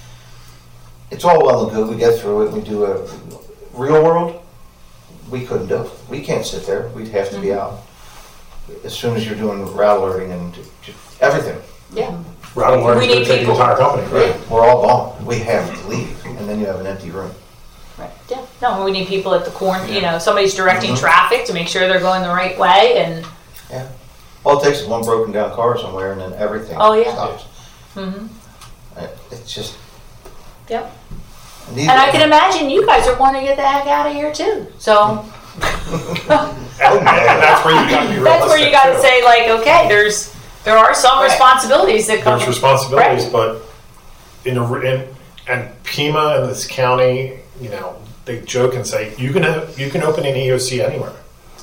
It's all well and good. We get through it. We do a real world. We couldn't do it. We can't sit there. We'd have to Mm-hmm. be out as soon as you're doing route alerting and j- j- everything. yeah. Rather than We to need take the people. entire company, right? We're all gone. We have to leave, and then you have an empty room. Right. Yeah. No, we need people at the corner, you know, somebody's directing traffic to make sure they're going the right way, and Yeah. All it takes is one broken down car somewhere, and then everything Oh, yeah. stops. Mhm. Uh, It's just. Yep. These- And I can imagine you guys are wanting to get the heck out of here too. So And, and that's where you got to be realistic. that's where you got to too. say, like, okay, there's there are some Right. responsibilities that come. There's responsibilities, Right. but in a in and Pima and this county, you know, they joke and say you can have, you can open an E O C anywhere.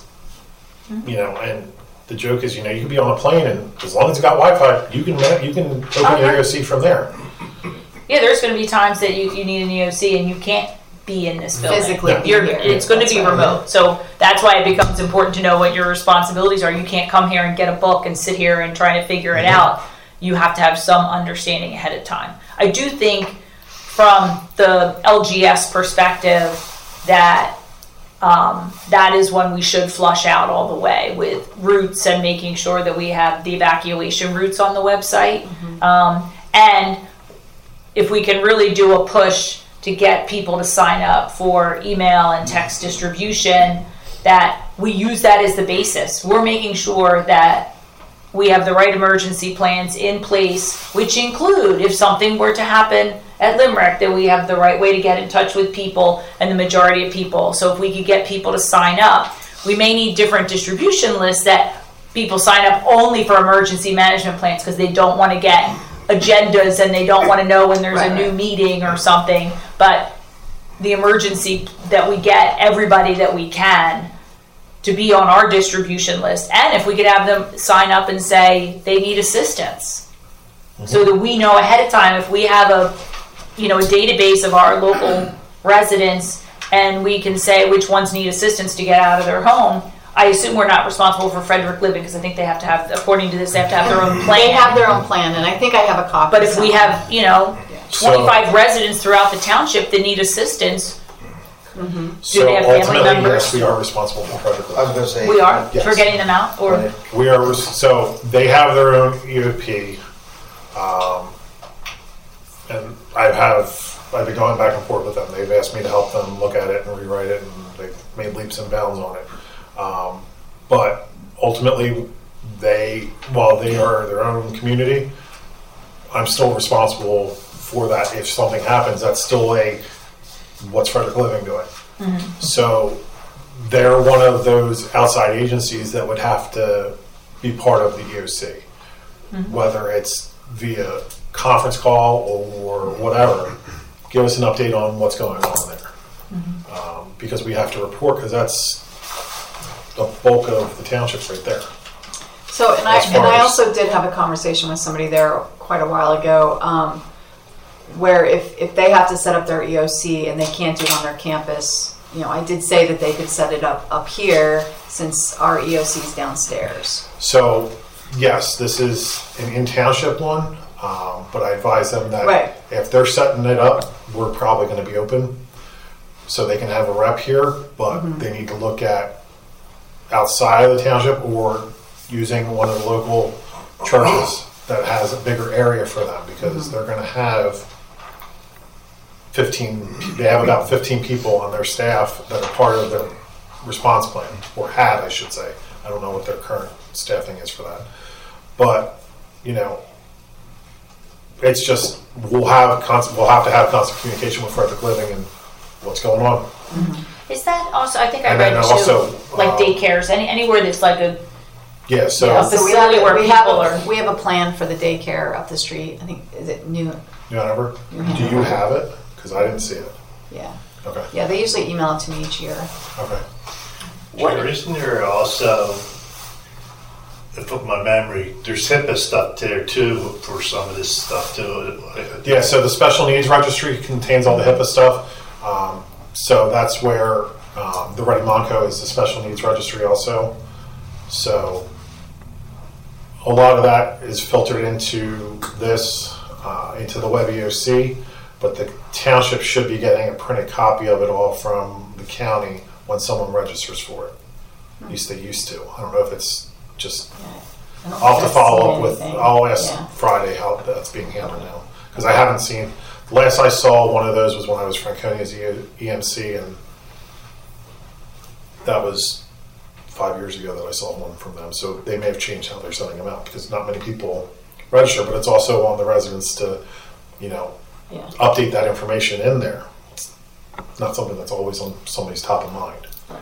Mm-hmm. You know, and the joke is, you know, you can be on a plane and as long as it's got Wi-Fi, you can ma- you can open Okay. your E O C from there. Yeah, there's going to be times that you, you need an E O C and you can't be in this building. Physically Yeah. be You're, here. it's going to That's be right. remote. So that's why it becomes important to know what your responsibilities are. You can't come here and get a book and sit here and try to figure it out. You have to have some understanding ahead of time. I do think from the L G S perspective that um, that is one we should flush out all the way with routes and making sure that we have the evacuation routes on the website. Um, and if we can really do a push to get people to sign up for email and text distribution, that we use that as the basis. We're making sure that we have the right emergency plans in place, which include, if something were to happen at Limerick, that we have the right way to get in touch with people and the majority of people. So if we could get people to sign up, we may need different distribution lists that people sign up only for emergency management plans because they don't want to get agendas and they don't want to know when there's Right, a new right. meeting or something. But the emergency that we get everybody that we can to be on our distribution list, and if we could have them sign up and say they need assistance, so that we know ahead of time. If we have a you know a database of our local residents and we can say which ones need assistance to get out of their home, I assume we're not responsible for Frederick Living because I think they have to have, according to this, they have to have their own plan. They have their own plan, and I think I have a copy. But if we somewhere. have, you know, So- twenty-five residents throughout the township that need assistance, So they have family ultimately, members? yes, we are responsible for Frederick. I was going to say. we are Yes. for getting them out, or When it- We are, so they have their own E O P, um, and I have, I've been going back and forth with them. They've asked me to help them look at it and rewrite it, and they've made leaps and bounds on it. Um, but ultimately, they, while they are their own community, I'm still responsible for that. If something happens, that's still a, what's Frederick Living doing? So they're one of those outside agencies that would have to be part of the E O C, whether it's via conference call or whatever. Give us an update on what's going on there, um, because we have to report, because that's the bulk of the townships right there. So, and I, As and far I as- also did have a conversation with somebody there quite a while ago, um, where if, if they have to set up their E O C and they can't do it on their campus, you know, I did say that they could set it up up here since our E O C is downstairs. So, yes, this is an in-township one, um, but I advise them that Right. if they're setting it up, we're probably going to be open, so they can have a rep here, but Mm-hmm. they need to look at outside of the township or using one of the local churches that has a bigger area for them, because Mm-hmm. they're going to have fifteen, they have about fifteen people on their staff that are part of the response plan, or had, I should say. I don't know what their current staffing is for that. But, you know, it's just, we'll have constant, we'll have to have constant communication with Frederick Living and what's going on. Is that also, I think I And read then too, also, like um, daycares, any, anywhere that's like a, Yeah, so, Yeah, So we facility have, where we have, people a, are- we have a plan for the daycare up the street. I think, is it New? New Hanover, do you have it? Because I didn't see it. Yeah. Okay, Yeah, they usually email it to me each year. okay. There isn't there also, if of my memory, there's HIPAA stuff there too for some of this stuff too. Yeah, so the special needs registry contains all the HIPAA stuff. Um, so that's where um, the Ready Monco is the special needs registry also. So a lot of that is filtered into this, uh, into the Web E O C, but the township should be getting a printed copy of it all from the county when someone registers for it. At least they used to. I don't know if it's just, I don't I'll have think to I've follow seen up with, anything. I'll ask Yeah. Friday how that's being handled now. Because I haven't seen, the last I saw one of those was when I was Franconia's E M C, and that was five years ago that I saw one from them. So they may have changed how they're sending them out, because not many people register, but it's also on the residents to, you know, Yeah. update that information in there. It's not something that's always on somebody's top of mind.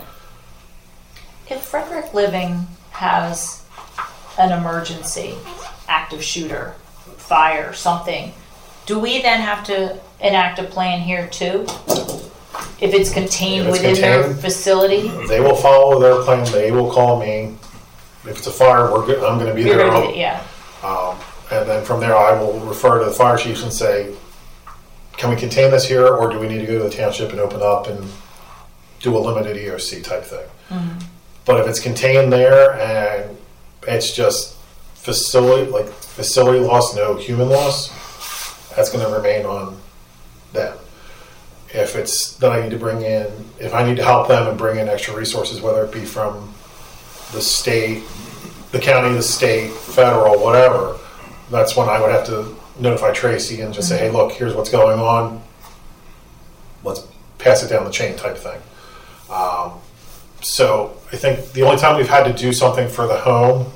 if Frederick Living has an emergency, active shooter, fire, something, do we then have to enact a plan here too? If it's contained If it's within their contained- facility? They will follow their plan. They will call me. If it's a fire, we're good. I'm going to be You're there. gonna be- Yeah, Um, and then from there, I will refer to the fire chiefs and say, can we contain this here, or do we need to go to the township and open up and do a limited E O C type thing? Mm-hmm. But if it's contained there and it's just facility, like facility loss, no human loss, that's going to remain on them. If it's that I need to bring in, if I need to help them and bring in extra resources, whether it be from the state, the county, the state, federal, whatever, that's when I would have to notify Tracy and just say, hey, look, here's what's going on. Let's pass it down the chain type thing. Um, so I think the only time we've had to do something for the home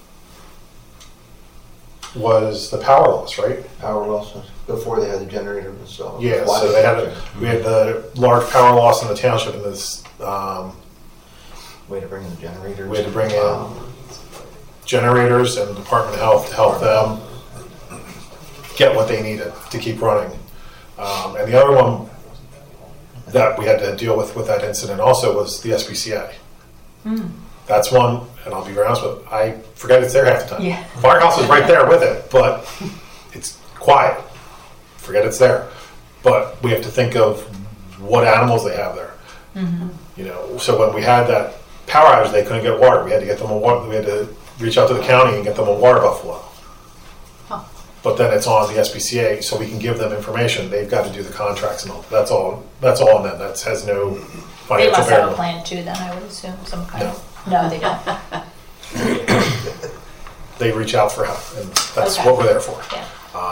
was the power loss, right? Power losses before they had the generator installed. Yeah, Why so they had a, we had the large power loss in the township, and this um, way to bring in the generators. we had to bring in Um, generators and Department of Health to help them get what they needed to keep running. Um, and the other one that we had to deal with with that incident also was the S P C A. That's one, and I'll be very honest with you, I forget it's there half the time. Yeah. Firehouse is right there with it, but it's quiet. Forget it's there. But we have to think of what animals they have there. You know, so when we had that power outage, they couldn't get water. We had to get them a water. We had to reach out to the county and get them a water buffalo. Huh. But then it's on the S P C A, so we can give them information. They've got to do the contracts and all. That's all. That's all on them. That has no they financial must have a bearing. plan too then, I would assume, some kind No. of, no, they don't. They reach out for help, and that's Okay. what we're there for. Yeah.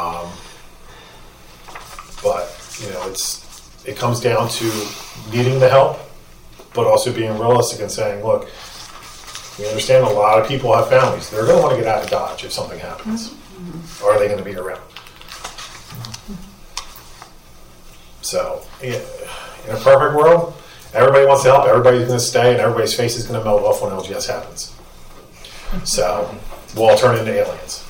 But you know, it's it comes down to needing the help, but also being realistic and saying, look, we understand a lot of people have families. They're going to want to get out of Dodge if something happens. Or are they going to be around? So, yeah, in a perfect world, everybody wants to help. Everybody's going to stay, and everybody's face is going to melt off when L G S happens. So we'll all turn into aliens.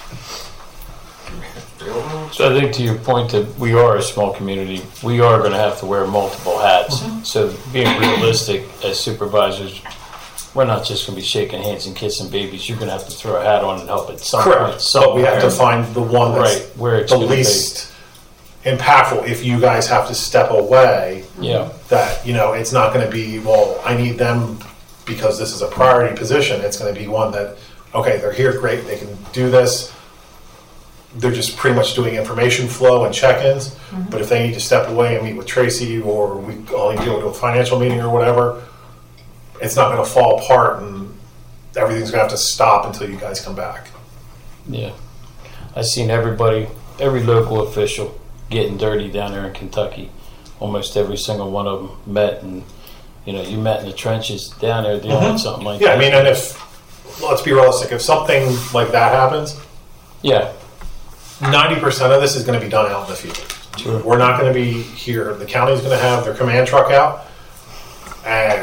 So I think to your point that we are a small community, we are going to have to wear multiple hats. So being realistic as supervisors, we're not just going to be shaking hands and kissing babies. You're going to have to throw a hat on and help at some point. Correct. So we have to find the one that's Right, where it's the gonna be. least impactful. If you guys have to step away, Yeah. that, you know, it's not going to be, well, I need them because this is a priority position. It's going to be one that, okay, they're here, great, they can do this. They're just pretty much doing information flow and check-ins. Mm-hmm. But if they need to step away and meet with Tracy, or we all need to go to a financial meeting or whatever, it's not going to fall apart and everything's going to have to stop until you guys come back. Yeah. I've seen everybody, every local official getting dirty down there in Kentucky. Almost every single one of them met, and you know, you met in the trenches down there dealing Mhm. with something like Yeah, that. I mean, and if, let's be realistic, if something like that happens, Yeah. ninety percent of this is going to be done out in the field. Sure. We're not going to be here. The county's going to have their command truck out, and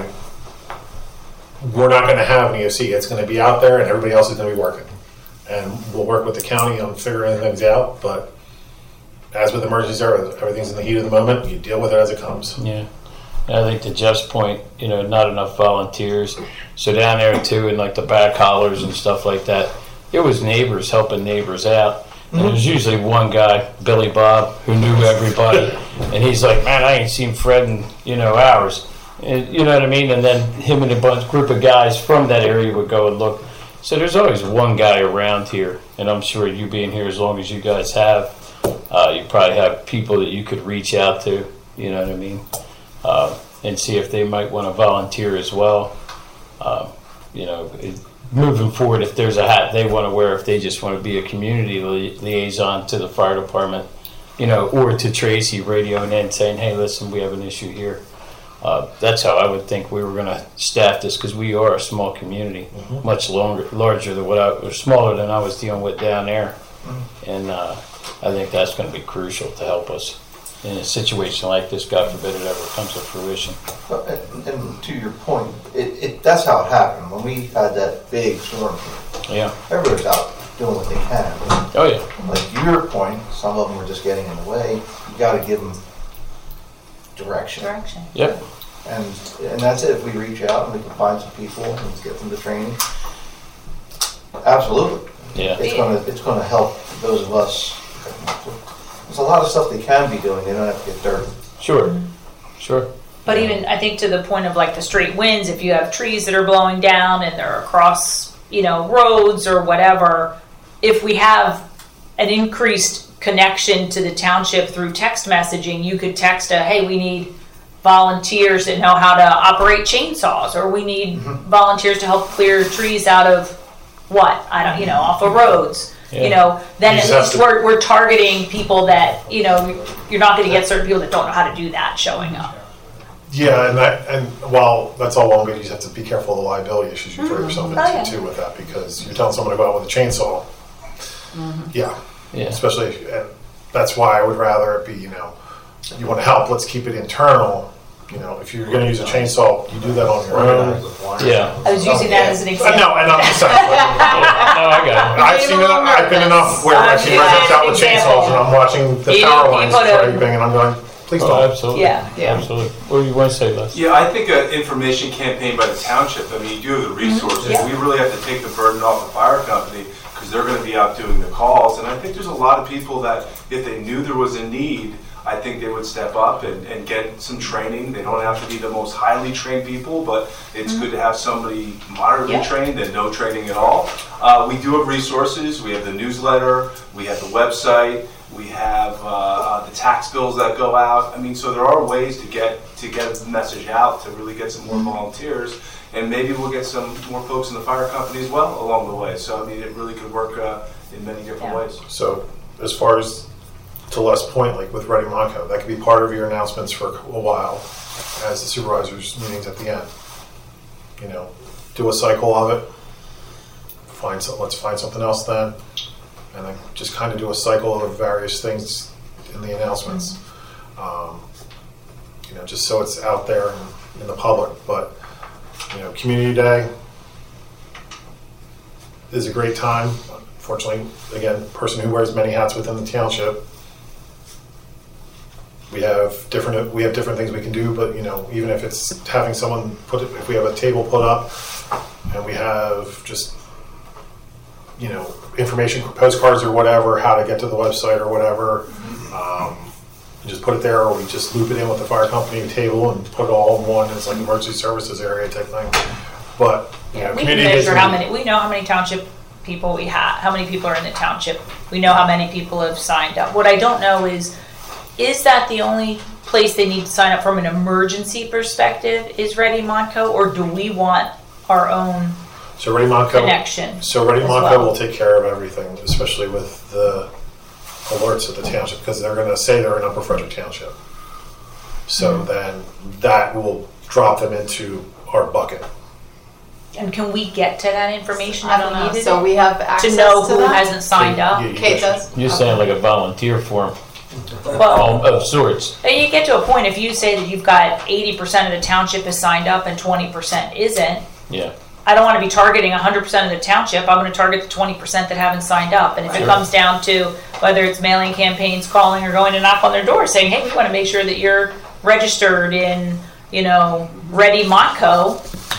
we're not going to have an E O C. It's going to be out there, and everybody else is going to be working. And we'll work with the county on figuring things out, but as with emergencies, everything's in the heat of the moment. You deal with it as it comes. Yeah. And I think to Jeff's point, you know, not enough volunteers. So down there too, in like the back hollers and stuff like that, it was neighbors helping neighbors out. And there was usually one guy, Billy Bob, who knew everybody. And he's like, man, I ain't seen Fred in, you know, hours. And, you know what I mean? And then him and a bunch, group of guys from that area would go and look. So there's always one guy around here. And I'm sure you being here as long as you guys have, uh, you probably have people that you could reach out to, you know what I mean? Uh, and see if they might want to volunteer as well. Uh, you know, it, moving forward, if there's a hat they want to wear, if they just want to be a community li- liaison to the fire department, you know, or to Tracy radioing in saying, hey, listen, we have an issue here. Uh, that's how I would think we were going to staff this, because we are a small community, mm-hmm. much longer, larger than what I, or smaller than I was dealing with down there. Mm-hmm. And uh, I think that's going to be crucial to help us in a situation like this. God forbid it ever comes to fruition. Well, and, and to your point, it, it that's how it happened. When we had that big storm here, Yeah. everybody's out doing what they can. Oh, yeah. Like your point, some of them were just getting in the way. You got to give them direction. Direction. Yep. And and that's it. If we reach out and we can find some people and get them to training, absolutely. Yeah. It's gonna it's gonna help those of us. There's a lot of stuff they can be doing. They don't have to get dirty. Sure. Sure. But even, I think to the point of like the straight winds, if you have trees that are blowing down and they're across, you know, roads or whatever, if we have an increased connection to the township through text messaging, you could text a, hey, we need volunteers that know how to operate chainsaws, or we need mm-hmm. volunteers to help clear trees out of what? I don't, you know, off of roads. Yeah. You know, then You at just least have to- we're, we're targeting people that, you know, you're not going to get certain people that don't know how to do that showing up. Yeah, and that, and while that's all well and good, you just have to be careful of the liability issues you throw yourself into Oh, yeah. too with that, because you're telling someone to go out with a chainsaw. Mm-hmm. Yeah, Yeah. especially, if, and that's why I would rather it be, you know, you want to help, let's keep it internal. You know, if you're going to use a chainsaw, you do that on your own. Yeah. I was using that as an Uh, example. no, and I'm just saying. No, I got it. I've seen it. I've been enough where I've seen residents out with chainsaws, and I'm watching the You- power you lines put a- scraping, and I'm going, please Oh, don't. absolutely. Yeah, yeah. Absolutely. What do you want to say, Les? Yeah, I think an information campaign by the township, I mean, you do have the resources. Yeah. We really have to take the burden off the fire company, because they're going to be out doing the calls. And I think there's a lot of people that, if they knew there was a need, I think they would step up and, and get some training. They don't have to be the most highly trained people, but it's mm-hmm. good to have somebody moderately Yeah. trained and no training at all. Uh, we do have resources. We have the newsletter. We have the website. We have uh, uh, the tax bills that go out. I mean, so there are ways to get to get the message out, to really get some more volunteers. And maybe we'll get some more folks in the fire company as well along the way. So, I mean, it really could work uh, in many different Yeah. ways. So, as far as to Les' point, like with Ready Monco, that could be part of your announcements for a while as the supervisors' meetings at the end. You know, do a cycle of it. Find some, let's find something else then, and then just kind of do a cycle of various things in the announcements. Um, you know, just so it's out there in, in the public. But you know, Community Day is a great time. Unfortunately, again, person who wears many hats within the township. We have different we have different things we can do, but you know, even if it's having someone put it, if we have a table put up and we have just, you know, information, postcards or whatever, how to get to the website or whatever, um, and just put it there, or we just loop it in with the fire company table and put it all in one. It's like emergency services area type thing. But you know, We can community measure how engagement- many, we know how many township people we have, how many people are in the township. We know how many people have signed up. What I don't know is, is that the only place they need to sign up from an emergency perspective is Ready Monco, or do we want our own So Ready Monco, connection? so Ready as Monco well? will take care of everything, especially with the alerts of the township, because they're going to say they're in Upper Frederick Township. So Mm-hmm. then that will drop them into our bucket. And can we get to that information I if don't we know. needed So it? we have access To know who that? hasn't signed up? Yeah, you Kate bet. does. You're saying like a volunteer form Well, of sorts. and you get to a point, if you say that you've got eighty percent of the township is signed up and twenty percent isn't, Yeah. I don't want to be targeting one hundred percent of the township. I'm going to target the twenty percent that haven't signed up. And if it Sure. comes down to whether it's mailing campaigns, calling, or going to knock on their door saying, hey, we want to make sure that you're registered in, you know, Ready Montco,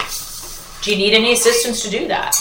do you need any assistance to do that?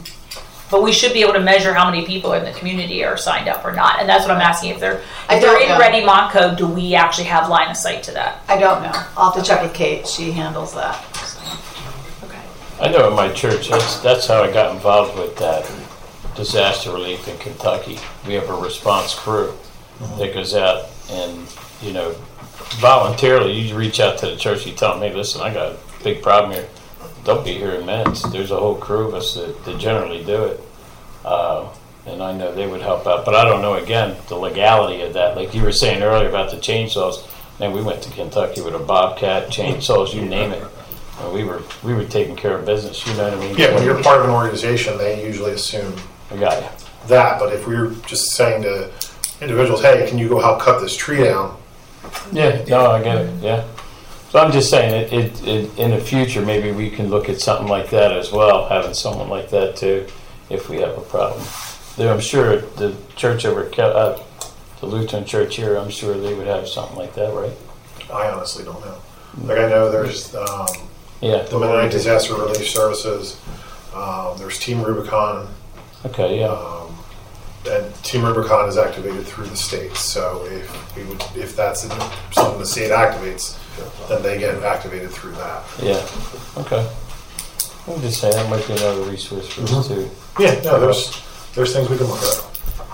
But we should be able to measure how many people in the community are signed up or not. And that's what I'm asking. If they're, I if they're don't in know. Ready Montco, do we actually have line of sight to that? I don't know. I'll have to check with Kate. She handles that. So. Okay. I know in my church, that's, that's how I got involved with that disaster relief in Kentucky. We have a response crew that goes out and, you know, voluntarily, you reach out to the church, you tell them, hey, listen, I got a big problem here. Don't be here in minutes. There's a whole crew of us that, that generally do it. Uh, and I know they would help out. But I don't know, again, the legality of that. Like you were saying earlier about the chainsaws. Man, we went to Kentucky with a Bobcat, chainsaws, you name it. And we were we were taking care of business, you know what I mean? Yeah, when you're part of an organization, they usually assume I got you. that. But if we were just saying to individuals, hey, can you go help cut this tree down? Yeah, no, I get it, yeah. So I'm just saying, it, it, it, in the future, maybe we can look at something like that as well, having someone like that too, if we have a problem. There, I'm sure the church over, at Ke- uh, the Lutheran church here, I'm sure they would have something like that, right? I honestly don't know. Like I know there's um, Yeah. the Mennonite Disaster Relief Services. Um, there's Team Rubicon. Okay, yeah. Um, and Team Rubicon is activated through the state. So if we would, if that's something the state activates, then they get activated through that. Yeah, okay. I'm just saying, that might be another resource for us too. Yeah, no, there's there's things we can look at.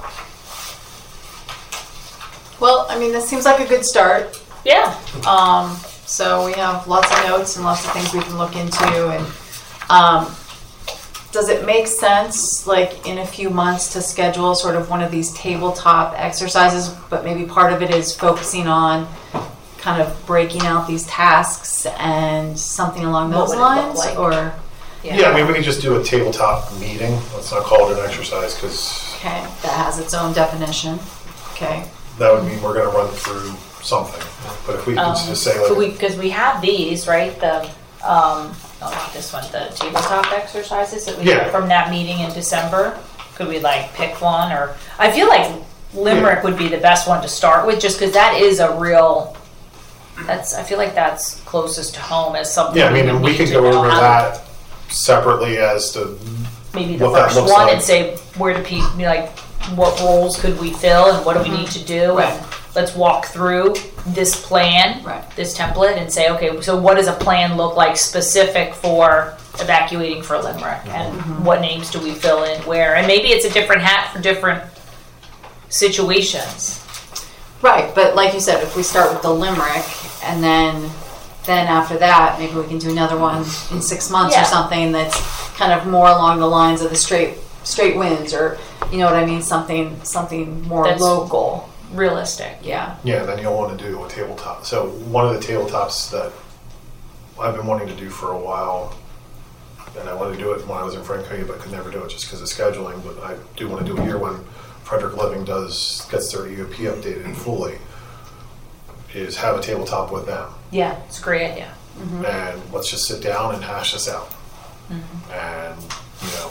Well, I mean, this seems like a good start. Yeah. Um, so we have lots of notes and lots of things we can look into. And um, does it make sense, like in a few months, to schedule sort of one of these tabletop exercises, but maybe part of it is focusing on kind of breaking out these tasks and something along What those would it look lines? like? Or Yeah, I mean, we could just do a tabletop meeting. Let's not call it an exercise because okay, that has its own definition. Okay. that would mean we're going to run through something. But if we could Um, just say, could like, we, because we have these, right? The, um, no, not this one, the tabletop exercises that we Yeah. got from that meeting in December. Could we like pick one, or I feel like Limerick would be the best one to start with, just because that is a real. That's I feel like that's closest to home as something. yeah, I mean, we and would we need could to go know over how to- that separately as to maybe the what that first looks one like. and say where do people like what roles could we fill and what do we need to do, Right. and let's walk through this plan, Right. this template, and say, okay, so what does a plan look like specific for evacuating for Limerick, and what names do we fill in where, and maybe it's a different hat for different situations. Right, but like you said, if we start with the Limerick and then then after that, maybe we can do another one in six months Yeah. or something that's kind of more along the lines of the straight straight winds, or you know what I mean, something something more That's- local. Realistic. Yeah. yeah, then you'll want to do a tabletop. So one of the tabletops that I've been wanting to do for a while, and I wanted to do it when I was in Franconia, but could never do it just because of scheduling. But I do want to do it here when Frederick Living does gets their E O P updated fully. Is have a tabletop with them, Yeah, it's a great idea. and let's just sit down and hash this out. And you know,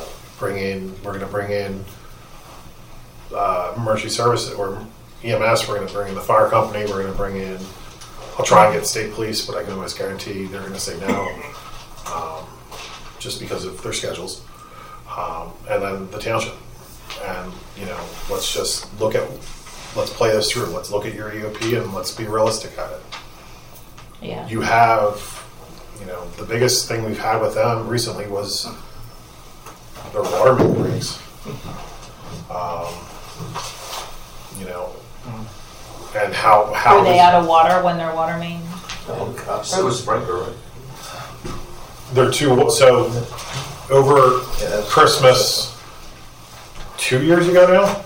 bring in, we're gonna bring in uh, emergency services or E M S, we're gonna bring in the fire company, we're gonna bring in, I'll try and get state police, but I can always guarantee they're gonna say no, um, just because of their schedules. Um, and then the township. And, you know, let's just look at, let's play this through. Let's look at your E O P and let's be realistic at it. Yeah. You have, you know, the biggest thing we've had with them recently was their water main breaks. Um, you know, and how, how. Were they out of water when their water main? Oh, God. It was sprinkler, right? They're two, so over Yeah, that's- Christmas, two years ago now?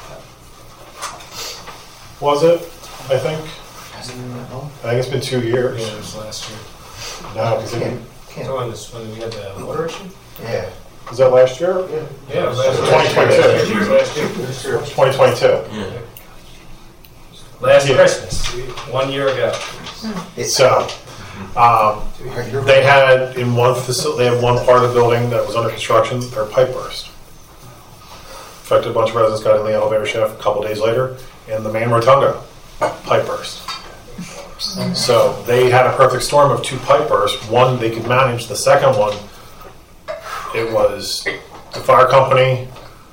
Was it? I think. I think it's been two years. Yeah, it was last year. No, because it Can't, So can't, when this, when we had the water issue? yeah. was that last year? Yeah. Yeah, it was twenty last twenty-two. It was last year. twenty twenty-two. Last Yeah. Christmas, one year ago. So, um, they had in one facility, they had one part of the building that was under construction, their pipe burst. Affected a bunch of residents, got in the elevator shaft a couple days later, and the main rotunda pipe burst. So they had a perfect storm of two pipe bursts. One they could manage. The second one, it was the fire company.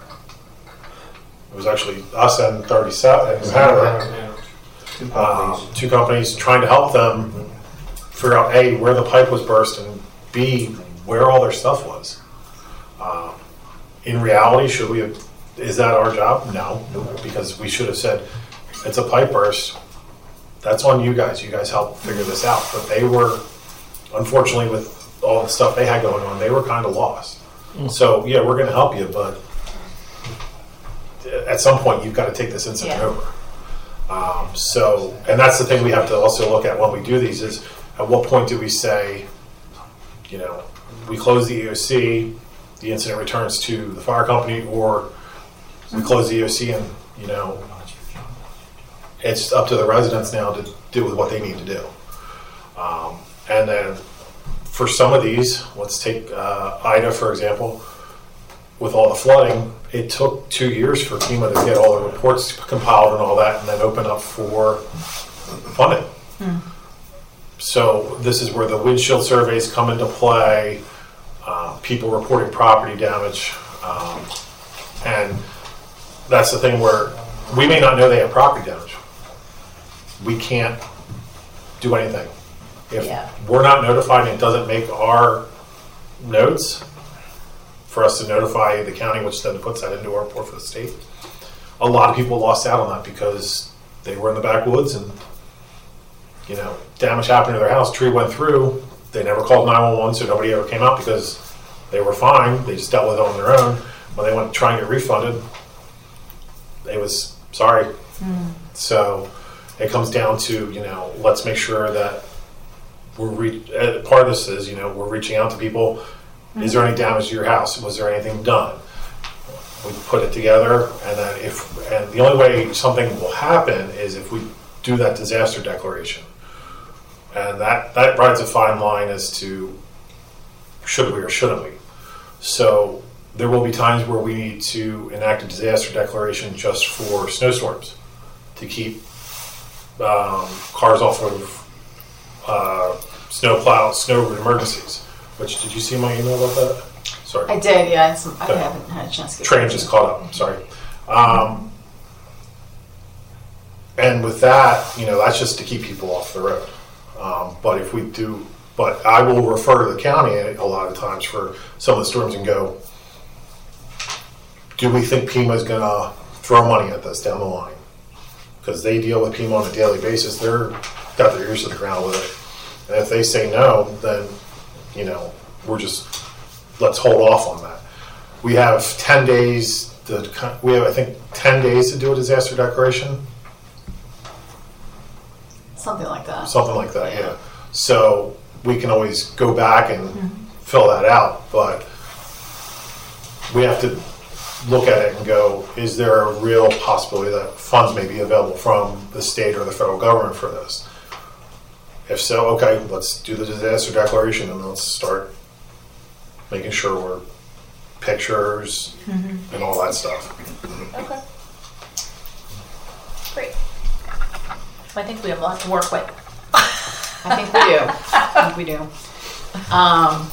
It was actually us and thirty-seven and New Hanover. Yeah. Two Um, companies. two companies trying to help them figure out A, where the pipe was burst, and B, where all their stuff was. Um, in reality, should we have, is that our job? No, because we should have said, it's a pipe burst. That's on you guys. You guys help figure this out. But they were, unfortunately, with all the stuff they had going on, they were kind of lost. So, yeah, we're going to help you, but at some point, you've got to take this incident Yeah. over. Um, so, and that's the thing we have to also look at when we do these is at what point do we say, you know, we close the E O C, the incident returns to the fire company, or we close the E O C and, you know, it's up to the residents now to do with what they need to do. Um, and then for some of these, let's take uh, Ida, for example, with all the flooding, it took two years for FEMA to get all the reports compiled and all that, and then open up for funding. So this is where the windshield surveys come into play, uh, people reporting property damage, um, and that's the thing where we may not know they have property damage. We can't do anything. If Yeah. we're not notified and it doesn't make our notes, for us to notify the county, which then puts that into our report for the state. A lot of people lost out on that because they were in the backwoods and, you know, damage happened to their house, tree went through, they never called nine one one, so nobody ever came out because they were fine, they just dealt with it on their own. When they went to try and get refunded, it was, sorry. So it comes down to, you know, let's make sure that we're, re- uh, part of this is, you know, we're reaching out to people. Is there any damage to your house? Was there anything done? We put it together, and then if, and the only way something will happen is if we do that disaster declaration. And that, that rides a fine line as to should we or shouldn't we. So there will be times where we need to enact a disaster declaration just for snowstorms to keep um, cars off of uh, snow plow, snow emergencies. Which, did you see my email about that? Sorry. I did, yeah. It's, I Okay. haven't had a chance to get Train to just it. caught up, sorry. Um, and with that, you know, that's just to keep people off the road. Um, but if we do, but I will refer to the county a lot of times for some of the storms and go, do we think P E M A is going to throw money at this down the line? Because they deal with P E M A on a daily basis. They're got their ears to the ground with it. And if they say no, then, you know, we're just, let's hold off on that. We have ten days, to, we have, I think, ten days to do a disaster declaration, Something like that. something like that, yeah. So we can always go back and fill that out, but we have to look at it and go, is there a real possibility that funds may be available from the state or the federal government for this? If so, okay, let's do the disaster declaration and let's start making sure we're pictures, and all that stuff. Okay. Great. I think we have a lot to work with. I think we do. I think we do. Um,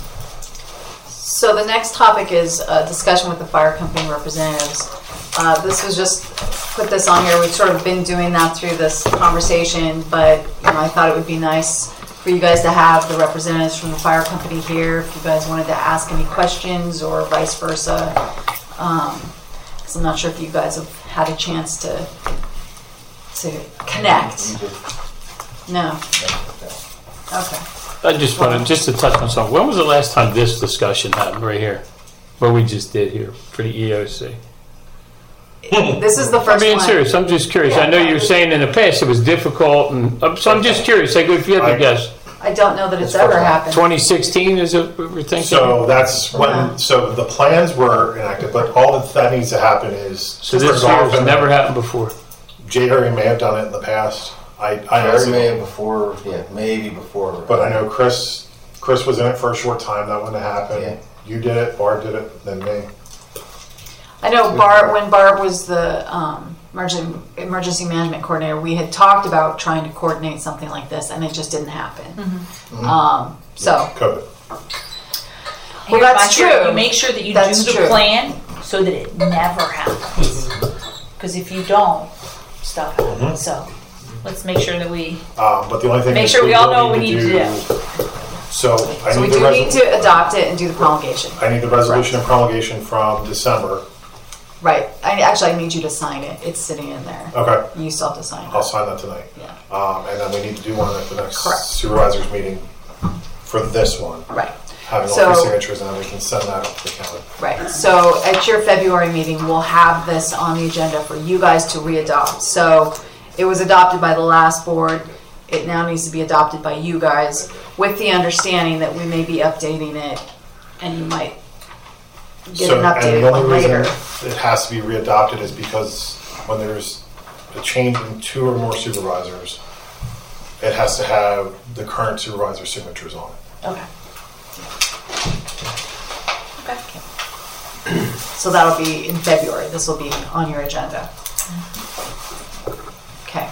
so the next topic is a discussion with the fire company representatives. Uh, this was just put this on here. We've sort of been doing that through this conversation, but you know, I thought it would be nice for you guys to have the representatives from the fire company here if you guys wanted to ask any questions or vice versa. Um, 'cause I'm not sure if you guys have had a chance to to connect. No. Okay. I just wanted, just to touch on something, when was the last time this discussion happened right here? What we just did here for the E O C? This is the I'm first being one. serious, I'm just curious. I know you were saying in the past it was difficult, and, uh, so I'm just curious, like if you had to I- guess, I don't know that it's It's ever first one. happened. twenty sixteen is it, what we're thinking? So that's when, so the plans were enacted, but all that, that needs to happen is. So this year has never happened before. Jerry may have done it in the past. I, I Jerry honestly may don't. have before, yeah, maybe before. But I know Chris, Chris was in it for a short time, that wouldn't have Yeah. happened. You did it, Barb did it, then me. I know Barb, when Barb was the um, emergency, emergency management coordinator, we had talked about trying to coordinate something like this, and it just didn't happen. Um, so, COVID. well, that's Here's my true. You make sure that you That's do the true. plan so that it never happens. Because if you don't, stuff happens. So let's make sure that we. Um, but the only thing Make is sure we all will know what we need to do. So I So we need the do need resolution. to adopt it and do the promulgation. I need the resolution and promulgation from December. Right. I actually I need you to sign it. It's sitting in there. Okay, You still have to sign I'll it. sign that tonight. Yeah. Um, and then we need to do one at the next Correct. supervisors meeting for this one. Right. Having all three So- signatures, and then we can send that up to the county. Right. So at your February meeting, we'll have this on the agenda for you guys to readopt. So it was adopted by the last board. It now needs to be adopted by you guys with the understanding that we may be updating it and you might get So, an and updated the only one reason later. it has to be readopted is because when there's a change in two or more supervisors, it has to have the current supervisor's signatures on it. Okay. Okay. So that'll be in February. This will be on your agenda. Okay.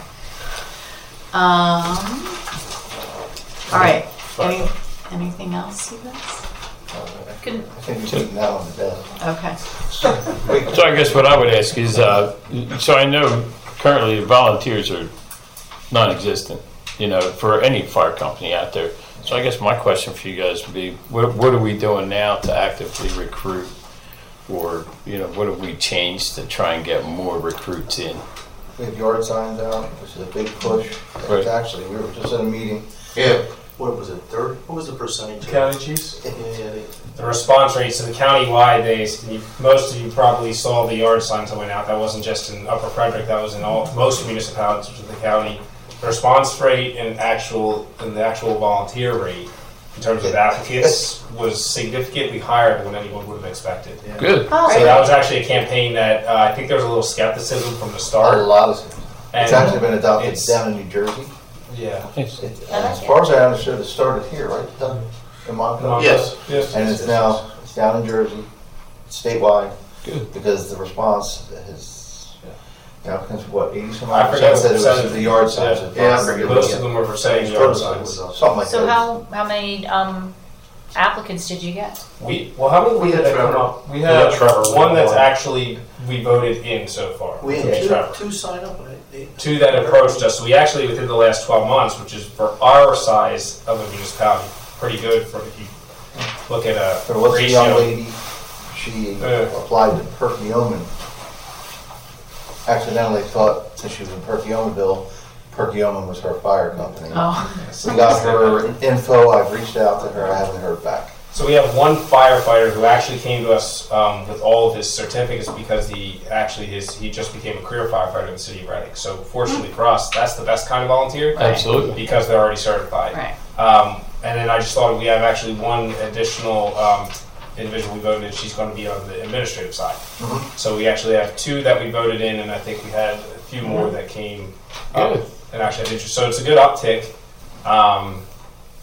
Um, all right. Any, anything else, you guys? I think we keep that on the desk. Okay. So I guess what I would ask is, uh, so I know currently volunteers are non-existent, you know, for any fire company out there. So I guess my question for you guys would be, what, what are we doing now to actively recruit? Or, you know, what have we changed to try and get more recruits in? We have yard signs out, which is a big push. Right. It's actually, we were just at a meeting. Yeah. What was it, thirty? What was the percentage? County chiefs? Yeah, yeah, they- The response rate, so the county-wide, they, you- most of you probably saw the yard signs that went out. That wasn't just in Upper Frederick, that was in all, most municipalities of the county. The response rate and actual, and the actual volunteer rate in terms of applicants was significantly higher than anyone would have expected. Good. Oh, So that was actually a campaign that, uh, I think there was a little skepticism from the A start. lot of, it's And actually been adopted it's- down in New Jersey. Yeah. Thanks. It- As far as I understood, it started here, right? Down in Montgomery? Yes. Yes. And it's now, it's down in Jersey, statewide, Good. because the response is, you know, because what, eighty some I odd forget percent what said it was percentage. the yard signs. Yeah. that Yeah, I bothered forget. me. Most of them were for saying yard signs. Something like that. So how how many um, applicants did you get? We, well, how many we We had had that come Trevor. up? We had had Trevor. one that's One. actually, we voted in so far. We Yeah, had Trevor. two, two sign up, right? They- Two that approached us. So we actually, within the last twelve months, which is for our size of a municipality, pretty good for if you look at a There was a young ratio. lady, she Yeah. applied to Perkiomen. Accidentally thought, since she was in Perkiomenville, Perkiomen was her fire company. Oh. We got her info, I've reached out to her, I haven't heard back. So we have one firefighter who actually came to us um, with all of his certificates because he actually his he just became a career firefighter in the city of Reading. So fortunately for us, that's the best kind of volunteer Absolutely. because they're already certified. Right. Um, and then I just thought we have actually one additional um, individual we voted in. She's going to be on the administrative side. Mhm. So we actually have two that we voted in, and I think we had a few more that came up Good. and actually had interest. So it's a good uptick. Um,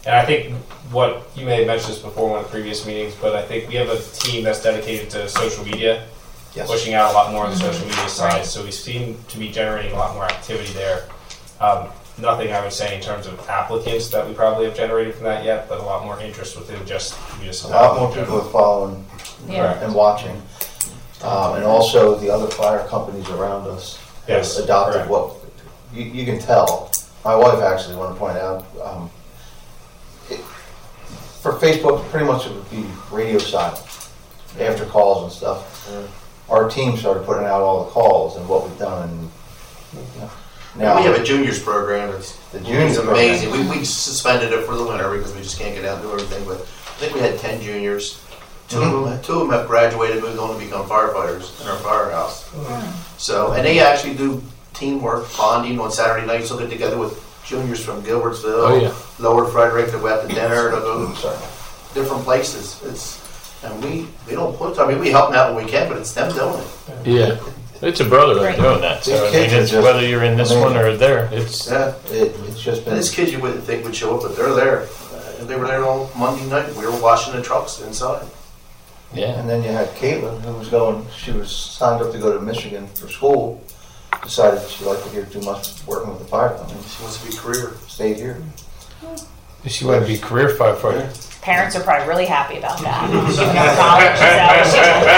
And I think what, you may have mentioned this before in one of the previous meetings, but I think we have a team that's dedicated to social media, Yes. pushing out a lot more on the social media side. Right. So we seem to be generating a lot more activity there. Um, nothing I would say in terms of applicants that we probably have generated from that yet, but a lot more interest within just A municipal. lot more people are following Yeah. and watching. Um, and also the other fire companies around us have Yes, adopted correct. what, you, you can tell. My wife actually, want to point out, um, it, for Facebook, pretty much it would be radio silent after calls and stuff. Our team started putting out all the calls and what we've done. And, you know, now We have a juniors program. It's, The it's juniors amazing. We, we suspended it for the winter because we just can't get out and do everything. But I think we had ten juniors. Two of them, two of them have graduated, moved on to become firefighters in our firehouse. So, and they actually do teamwork, bonding on Saturday nights. They'll get together with juniors from Gilbertsville, Oh, yeah. Lower Frederick. They'll go out to dinner. They'll go I'm sorry. different places. It's and we we don't put. I mean, we help them out when we can, but it's them doing it. Yeah, it's a brotherhood Right. doing that. So I These mean, kids are it's just whether you're in this one amazing. or there, it's Yeah. It, it's just And been, these kids you wouldn't think would show up, but they're there. Uh, they were there all Monday night. We were washing the trucks inside. yeah. and then you had Caitlin, who was going, she was signed up to go to Michigan for school, decided she liked it here too much working with the fire company, She wants to be a career. stayed here. She want to be a career firefighter. Parents are probably really happy about that. Giving her college, is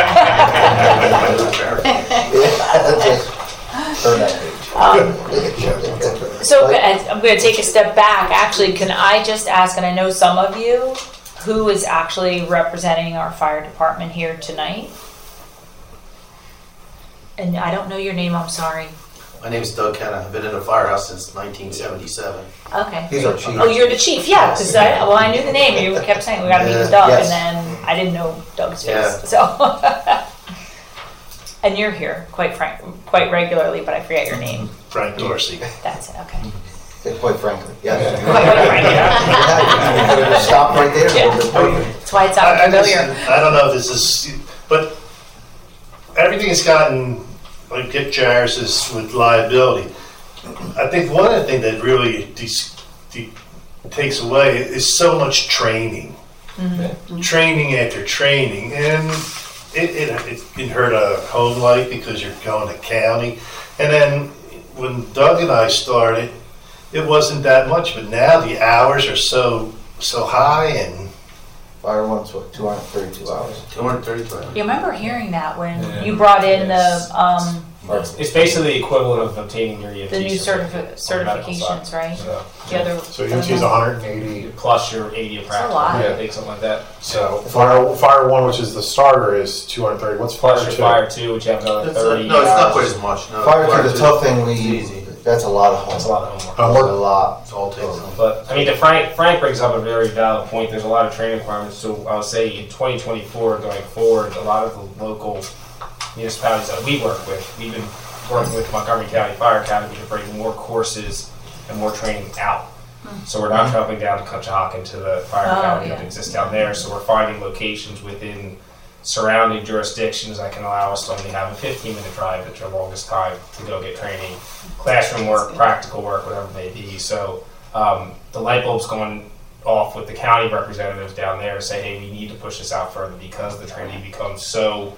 that Turn that page. what she- So uh, I'm going to take a step back. Actually, can I just ask, and I know some of you, who is actually representing our fire department here tonight? And I don't know your name, I'm sorry. My name's Doug Kenna. I've been in the firehouse since nineteen seventy-seven. Okay. He's our chief. Oh, you're the chief, yeah, because I, well, I knew the name. You kept saying we got to meet with Doug, Yes. and then I didn't know Doug's face. Yeah. So, and you're here quite frank, quite regularly, but I forget your name. Frank Dorsey. That's it. Okay. Yeah, quite frankly, yes. Quite, quite regular. Yeah, just Stop right there. Yeah. That's why it sounds I, I, just- familiar. I don't know if this is, but everything has gotten, like Dick Jars is with liability. I think one of the things that really de- de- takes away is so much training. Training after training. And it, it, it can hurt a home life because you're going to county. And then when Doug and I started, it wasn't that much, but now the hours are so so high, and Fire one's what, two hundred thirty-two hours. two hundred thirty-two. You remember hearing that when you brought in Yes. the um, It's, it's basically the equivalent of obtaining your E M T the new certificate certifi- on the medical certifications, side. right? So, The other. So U T is one hundred eighty. plus your eighty of a practical, lot. I think something like that. So fire, fire one, which is the starter, is two hundred thirty. What's fire Plus your two? fire two, which you have another It's not, thirty. no, it's not hours. quite as much. No. Fire to the two's- tough thing, it's we, easy. that's a lot of That's a homework. lot of homework. Um, That's a we're- lot. It's all takes. But I mean, the Frank Frank brings up a very valid point. There's a lot of training requirements. So I'll say in twenty twenty-four, going forward, a lot of the local municipalities that we work with, we've been working with Montgomery County Fire Academy to bring more courses and more training out. So we're not traveling down to Conshohocken to the fire Oh, academy yeah. that exists down there. So we're finding locations within surrounding jurisdictions that can allow us to only have a fifteen minute drive at your longest time to go get training, classroom work, practical work, whatever it may be. So um, the light bulb's going off with the county representatives down there to say, hey, we need to push this out further because the training becomes so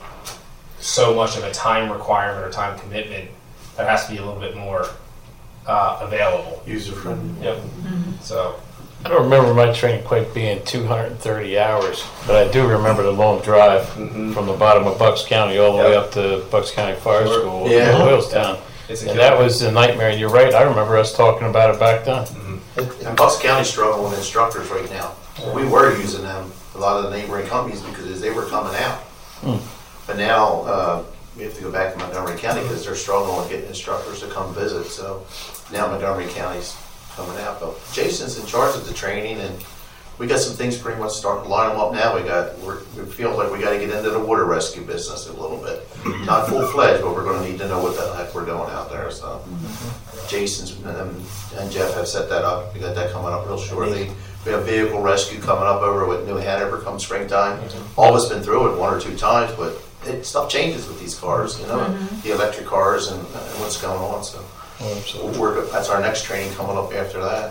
so much of a time requirement or time commitment that has to be a little bit more uh, available. User friendly. Yep. So I don't remember my training quite being two hundred thirty hours, but I do remember the long drive from the bottom of Bucks County all the way Yep. up to Bucks County Fire Sure. School Yeah. in Doylestown. it's a And killer. that was a nightmare. And you're right, I remember us talking about it back then. And Bucks County's struggling with instructors right now. We were using them, a lot of the neighboring companies, because they were coming out. But now, uh, we have to go back to Montgomery County because they're struggling with getting instructors to come visit. So now Montgomery County's coming out. But Jason's in charge of the training, and we got some things pretty much starting to line them up now. We got, we're, we feel like we got to get into the water rescue business a little bit. Not full fledged, but we're going to need to know what the heck we're doing out there. So Jason's and, and Jeff have set that up. We got that coming up real shortly. We have vehicle rescue coming up over with New Hanover come springtime. All of us been through it one or two times, but it, stuff changes with these cars, you know, the electric cars and, and what's going on. So we're, that's our next training coming up after that.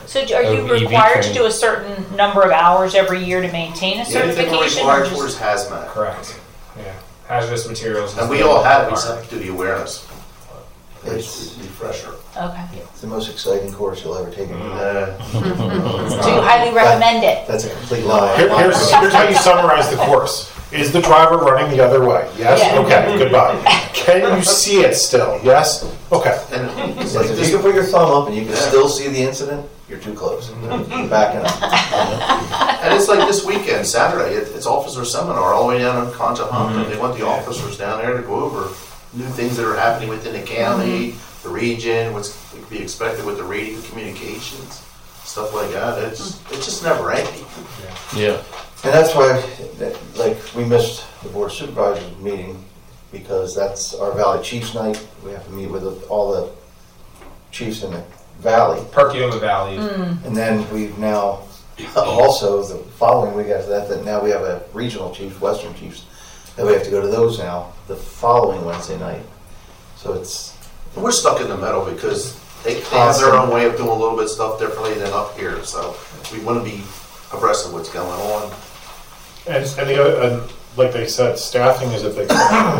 So do- are you Of E V required to training. do a certain number of hours every year to maintain a The only thing we're certification? or required for just- is hazmat. Correct. Yeah. Hazardous materials. And we all have except do the awareness. It's, Refresher. Okay. it's the most exciting course you'll ever take in your life. Uh, So you highly recommend it? That's a complete lie. Here- here's, here's how you summarize the course. Is the driver running the other way? Yes? Yeah. Okay, goodbye. Can you see it still? Yes? Okay. And it's Yes, like if this, you can put your thumb up and you can Yeah. still see the incident, you're too close. You're backing up. and it's like this weekend, Saturday, it- it's officer seminar all the way down in Conshohocken. They want the officers down there to go over new things that are happening within the county, the region, what's to be expected with the radio communications, stuff like that. It's it's just never ending. Yeah. And that's why, that- like, we missed the Board of Supervisors meeting because that's our Valley Chiefs night. We have to meet with all the chiefs in the valley. Perkiomen Valley. And then we've now, also, the following week after that, that now we have a regional chief, Western Chiefs, that we have to go to those now, the following Wednesday night. So it's, And we're stuck in the middle because they, they have their own way of doing a little bit of stuff differently than up here. So we want to be abreast of what's going on. And, and, the, other- and like they said, staffing is a big thing.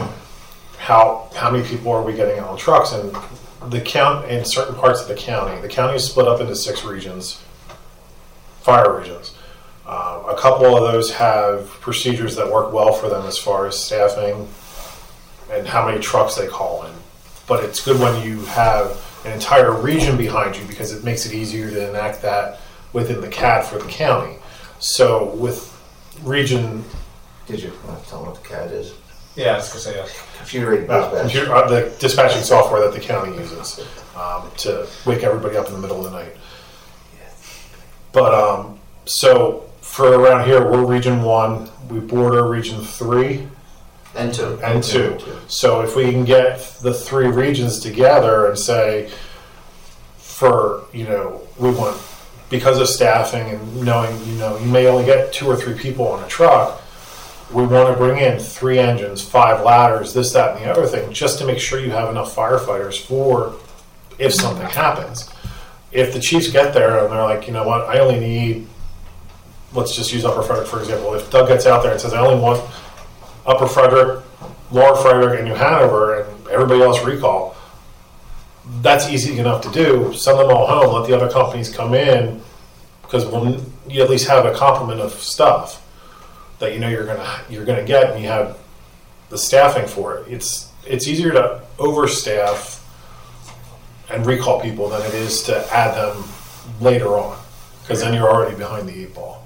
How how many people are we getting on trucks? And the count in certain parts of the county, the county is split up into six regions, fire regions. Uh, a couple of those have procedures that work well for them as far as staffing and how many trucks they call in. But it's good when you have an entire region behind you because it makes it easier to enact that within the C A D for the county. So with region did you want to tell them what the C A D is? Yeah, I was gonna say that. Computer aided Uh, dispatch. computer, uh, the dispatching software that the county uses um, to wake everybody up in the middle of the night. But um, so for around here, we're Region One. We border Region Three And two. and Two. So if we can get the three regions together and say, for you know, we want because of staffing and knowing you know you may only get two or three people on a truck. We want to bring in three engines, five ladders, this, that, and the other thing, just to make sure you have enough firefighters for if something happens. If the chiefs get there and they're like, you know what, I only need, let's just use Upper Frederick for example. If Doug gets out there and says, I only want Upper Frederick, Lower Frederick, and New Hanover, and everybody else recall, that's easy enough to do. Send them all home, let the other companies come in, because we'll, you at least have a complement of stuff that you know you're gonna you're gonna get, and you have the staffing for it. It's it's easier to overstaff and recall people than it is to add them later on, because then you're already behind the eight ball.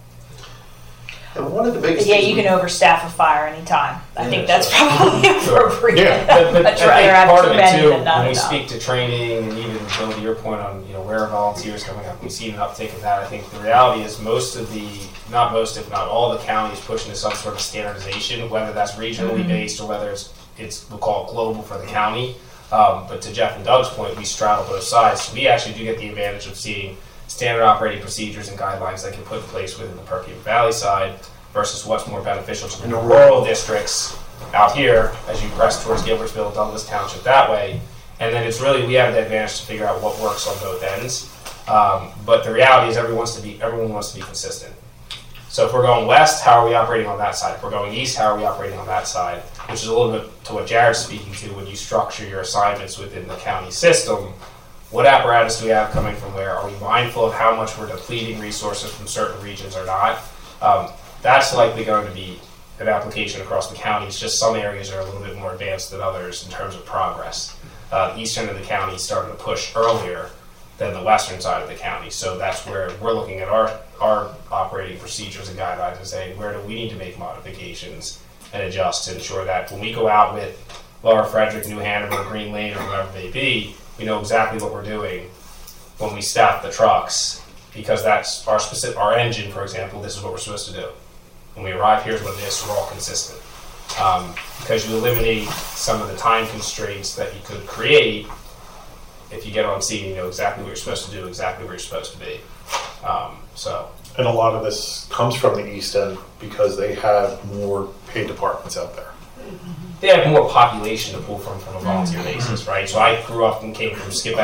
And one of the biggest Yeah, things you we- can overstaff a fire anytime. I Yeah, think that's sure. probably appropriate. Yeah, But, but I'd rather I think have part too of many it too, than not when we enough. speak to training and even Bill, to your point on you know where are volunteers coming up, we've seen an uptick of that. I think the reality is most of the, not most if not all the counties pushing to some sort of standardization, whether that's regionally Mm-hmm. based or whether it's it's we'll call it global for the county. Um, but to Jeff and Doug's point, we straddle both sides. So we actually do get the advantage of seeing standard operating procedures and guidelines that can put in place within the Perkiomen Valley side versus what's more beneficial to the rural districts out here as you press towards Gilbertsville, Douglas Township that way. And then it's really, we have the advantage to figure out what works on both ends. Um, but the reality is everyone wants to be, everyone wants to be consistent. So if we're going west, how are we operating on that side? If we're going east, how are we operating on that side? Which is a little bit to what Jared's speaking to when you structure your assignments within the county system. What apparatus do we have coming from where? Are we mindful of how much we're depleting resources from certain regions or not? Um, that's likely going to be an application across the county. It's just some areas are a little bit more advanced than others in terms of progress. Uh, the eastern of the county is starting to push earlier than the western side of the county. So that's where we're looking at our, our operating procedures and guidelines and saying, where do we need to make modifications and adjust to ensure that when we go out with Lower Frederick, New Hanover, Green Lane, or whatever it may be, we know exactly what we're doing when we staff the trucks, because that's our specific, our engine, for example, this is what we're supposed to do. When we arrive, here's what it is, so we're all consistent. Um, because you eliminate some of the time constraints that you could create if you get on scene, you know exactly what you're supposed to do, exactly where you're supposed to be. Um, so, And a lot of this comes from the east end because they have more paid departments out there. they have more population to pull from from a volunteer basis, right? So I grew up and came from Skippack,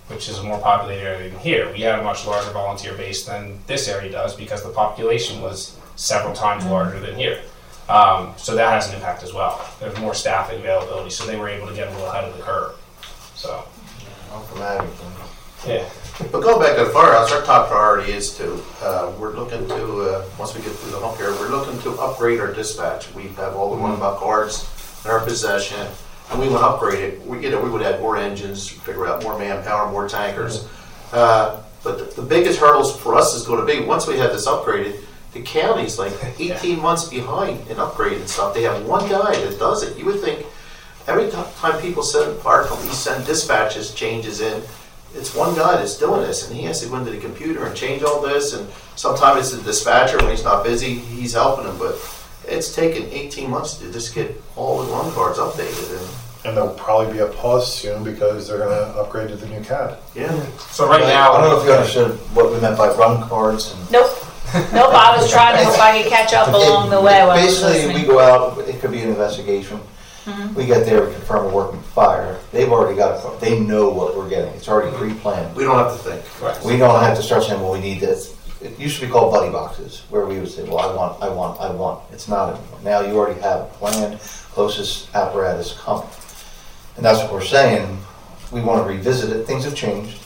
which is a more populated area than here. We had a much larger volunteer base than this area does because the population was several times larger than here. Um, so that has an impact as well. There's more staffing availability, so they were able to get a little ahead of the curve. So, I'm from Abington. yeah. But going back to the firehouse, our top priority is to, uh, we're looking to, uh, once we get through the hump here, we're looking to upgrade our dispatch. We have all the runabout cards in our possession, and we would upgrade it. We, you know, we would add more engines, figure out more manpower, more tankers. Uh, but the, the biggest hurdles for us is going to be, once we have this upgraded, the county's like eighteen months behind in upgrading stuff. They have one guy that does it. You would think every t- time people send, fire companies send dispatches, changes in, it's one guy that's doing this, and he has to go into the computer and change all this, and sometimes it's the dispatcher when he's not busy, he's helping him, but it's taken eighteen months to just get all the run cards updated. And, And there'll probably be a pause soon because they're going to upgrade to the new C A D. yeah. So right I now, don't know if you understood what we meant by run cards. And Nope. Nope, I was trying to see if I could catch up along the way while I was Basically, listening. we go out, it could be an investigation. Mm-hmm. We get there, we confirm a working fire. They've already got it, they know what we're getting. It's already pre-planned. We don't have to think. correct. We don't have to start saying, well, we need this. It used to be called buddy boxes, where we would say, well, I want, I want, I want. It's not anymore. Now you already have a planned, closest apparatus coming. And that's what we're saying. We want to revisit it. Things have changed.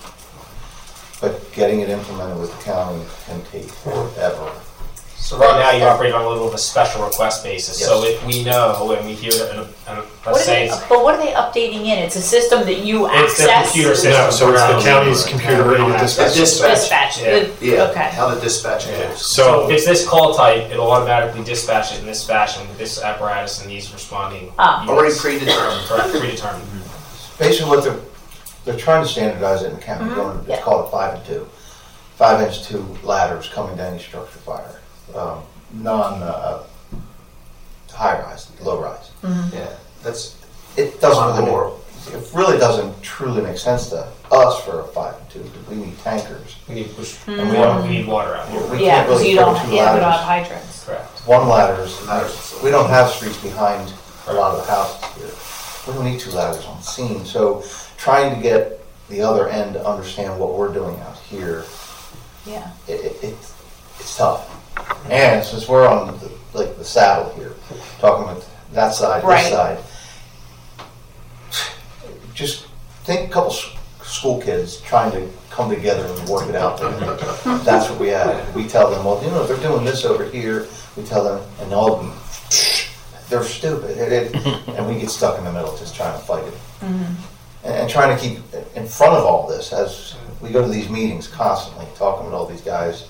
But getting it implemented with the county can take forever. So right now you operate on a little of a special request basis. So Yes. if we know and we hear that, and, and What let's are say they, it's, but what are they updating in? It's a system that you it's the access? computer system. No, so it's the around- county's computer-rated dispatch. Dispatch. Dispatch. Yeah. Good. Yeah, Okay. how the dispatch Yeah. goes. So So, if it's this call type, it'll automatically dispatch it in this fashion with this apparatus and these responding. Ah. Already units. predetermined. Correct, predetermined. Basically, what they're, they're trying to standardize it in the county. Going- Yeah. It's called a five and two. Five inch two ladders coming down each structure fire. Um, non, uh, high rise, low rise. Yeah, that's, It doesn't On really, board. it really doesn't truly make sense to us for a five and two, because we need tankers. We need push, And we water, don't, we need water out here. we Yeah, can't because really you throw don't, two yeah, we don't have ladders. hydrants. Correct. One ladder is, Ladders. we don't have streets behind a lot of the houses here. We don't need two ladders on scene, so trying to get the other end to understand what we're doing out here, Yeah. it, it, it's- it's tough. And since we're on the, like the saddle here, talking about that side, Right. this side, just think a couple s- school kids trying to come together and work it out. That's what we have. We tell them, well, you know, they're doing this over here. We tell them, and all they're stupid, It- it- and we get stuck in the middle just trying to fight it. And, and trying to keep in front of all this as we go to these meetings constantly, talking with all these guys.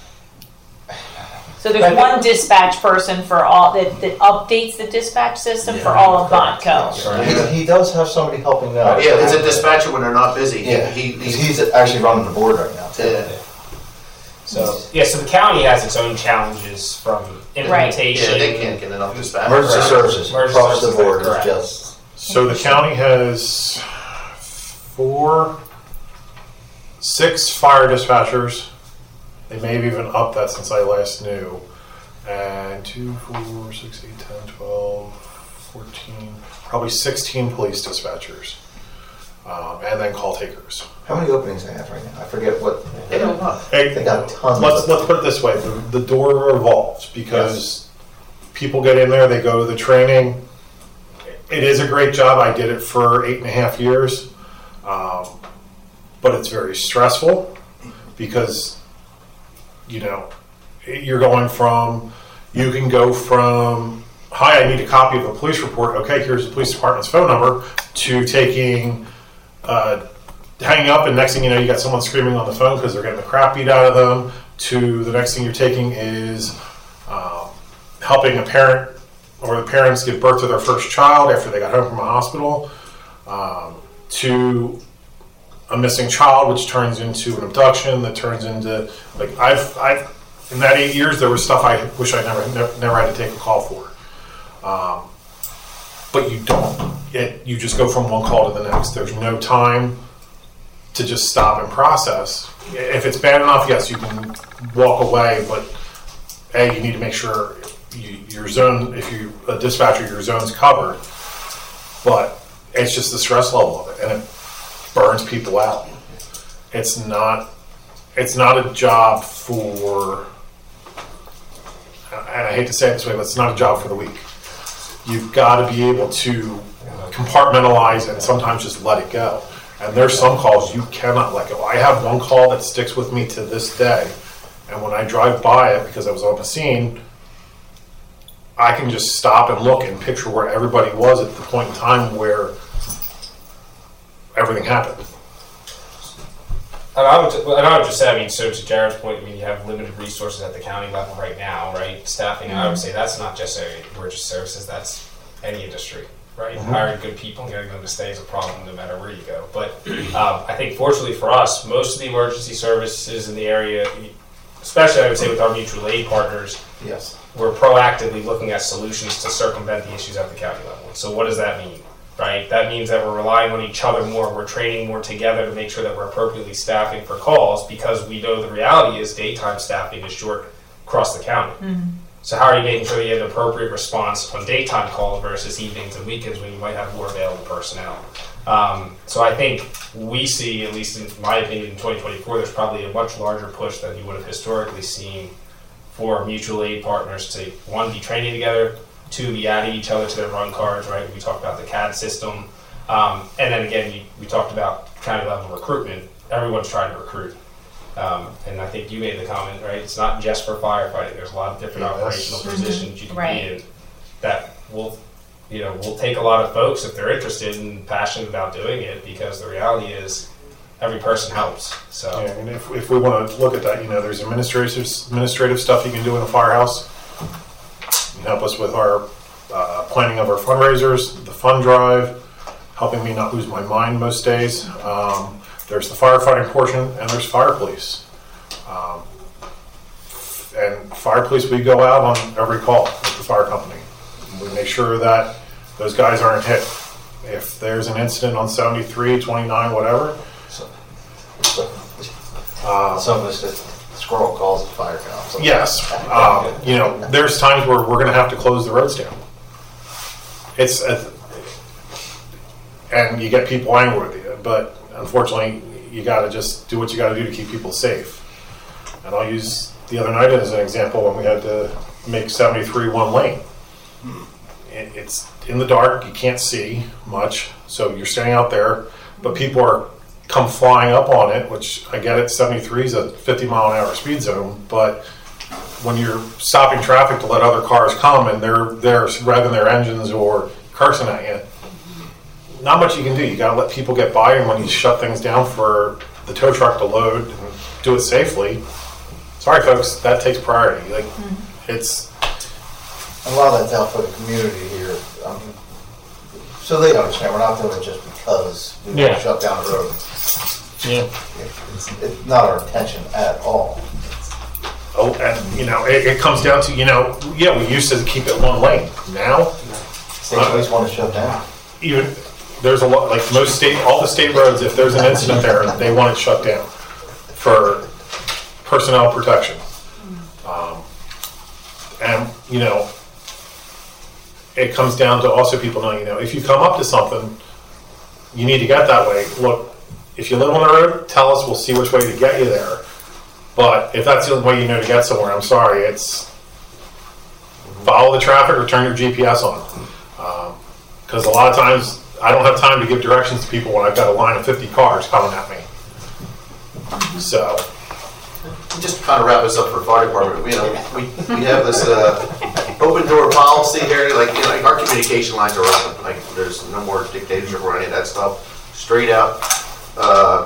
So there's one dispatch person for all, that, that updates the dispatch system for all of Botco. He, he does have somebody helping out. yeah, it's a dispatcher when they're not busy. He- Yeah, He, he's, he's, he's actually running the board right now. yeah. So yeah, so the county has its own challenges from implementation. Yeah, they can't get enough dispatch. Emergency Correct. services Emergency across the services, board is correct. just. so the county has four, six fire dispatchers. They may have even upped that since I last knew. And two, four, six, eight, ten, twelve, fourteen, probably sixteen police dispatchers. Um, and then call takers. How many openings they have right now? I forget what. They don't know. Hey, They got tons. let's, of let's put it this way, the, the door evolves because people get in there, they go to the training. It is a great job. I did it for eight and a half years. Um, but it's very stressful because, you know, you're going from, you can go from, hi, I need a copy of a police report. Okay, here's the police department's phone number, to taking, uh, hanging up, and next thing you know, you got someone screaming on the phone because they're getting the crap beat out of them, to the next thing you're taking is um, helping a parent or the parents give birth to their first child after they got home from a hospital, um, to a missing child, which turns into an abduction, that turns into, like, I've, I've, in that eight years, there was stuff I wish I never, never, never had to take a call for. Um, but you don't. It, you just go from one call to the next. There's no time to just stop and process. If it's bad enough, yes, you can walk away, but A, you need to make sure you, your zone, if you a dispatcher, your zone's covered. But it's just the stress level of it, and it burns people out. it's not, it's not a job for, and I hate to say it this way, but it's not a job for the weak. You've got to be able to compartmentalize and sometimes just let it go. And there's some calls you cannot let go. I have one call that sticks with me to this day. And when I drive by it, because I was on the scene, I can just stop and look and picture where everybody was at the point in time where everything happened. And I would, and I would just say, I mean, so to Jared's point, I mean, you have limited resources at the county level right now, right? Staffing, I would say that's not just a emergency services, that's any industry, right? Mm-hmm. Hiring good people and getting them to stay is a problem no matter where you go. But um, I think fortunately for us, most of the emergency services in the area, especially I would say with our mutual aid partners, Yes. we're proactively looking at solutions to circumvent the issues at the county level. So what does that mean? Right? That means that we're relying on each other more. We're training more together to make sure that we're appropriately staffing for calls, because we know the reality is daytime staffing is short across the county. Mm-hmm. So how are you making sure that you have an appropriate response on daytime calls versus evenings and weekends when you might have more available personnel? Um, so I think we see, at least in my opinion, in twenty twenty-four, there's probably a much larger push than you would have historically seen for mutual aid partners to, one, be training together, two, be adding each other to their run cards, right? We talked about the C A D system. Um, and then again, we, we talked about county level recruitment. Everyone's trying to recruit. Um, and I think you made the comment, right? It's not just for firefighting. There's a lot of different yes. operational mm-hmm. positions you can right. be in that will, you know, will take a lot of folks if they're interested and passionate about doing it, because the reality is every person helps. So, yeah, and if, if we want to look at that, you know, there's administrative administrative stuff you can do in a firehouse. You can help us with our uh, planning of our fundraisers, the fund drive, helping me not lose my mind most days. Um, there's the firefighting portion, and there's fire police. Um, and fire police, we go out on every call with the fire company. We make sure that those guys aren't hit. If there's an incident on seventy-three, twenty-nine, whatever. So, so, uh, some of us just squirrel calls the fire council. Yes. Um, you know, there's times where we're going to have to close the roads down. It's a, and you get people angry with you, but unfortunately, you got to just do what you got to do to keep people safe. And I'll use the other night as an example when we had to make seventy-three one lane. It, it's in the dark, you can't see much, so you're standing out there, but people are come flying up on it, which I get it, seventy-three is a fifty mile an hour speed zone, but when you're stopping traffic to let other cars come and they're they're revving their engines or cursing at you, not much you can do. You got to let people get by, and when you shut things down for the tow truck to load and do it safely, sorry folks, that takes priority. Like mm-hmm. it's a lot of that's out for the community here. I mean, so they understand we're not doing it just because we yeah. want to shut down the road. Yeah, it's, it's not our intention at all. Oh, and you know, it, it comes down to, you know, yeah, we used to keep it one lane. Now, states always want to shut down. Even there's a lot, like most state, all the state roads, if there's an incident there, they want it shut down for personnel protection. Um, and you know, it comes down to also people knowing, you know, if you come up to something, you need to get that way. Look, if you live on the road, tell us, we'll see which way to get you there. But if that's the only way you know to get somewhere, I'm sorry, it's follow the traffic or turn your G P S on. Because um, a lot of times, I don't have time to give directions to people when I've got a line of fifty cars coming at me. So. Just to kind of wrap us up for fire department, you know, we, we have this uh, open door policy here, like, you know, like our communication lines are open, like there's no more dictatorship or any of that stuff, straight out. Uh,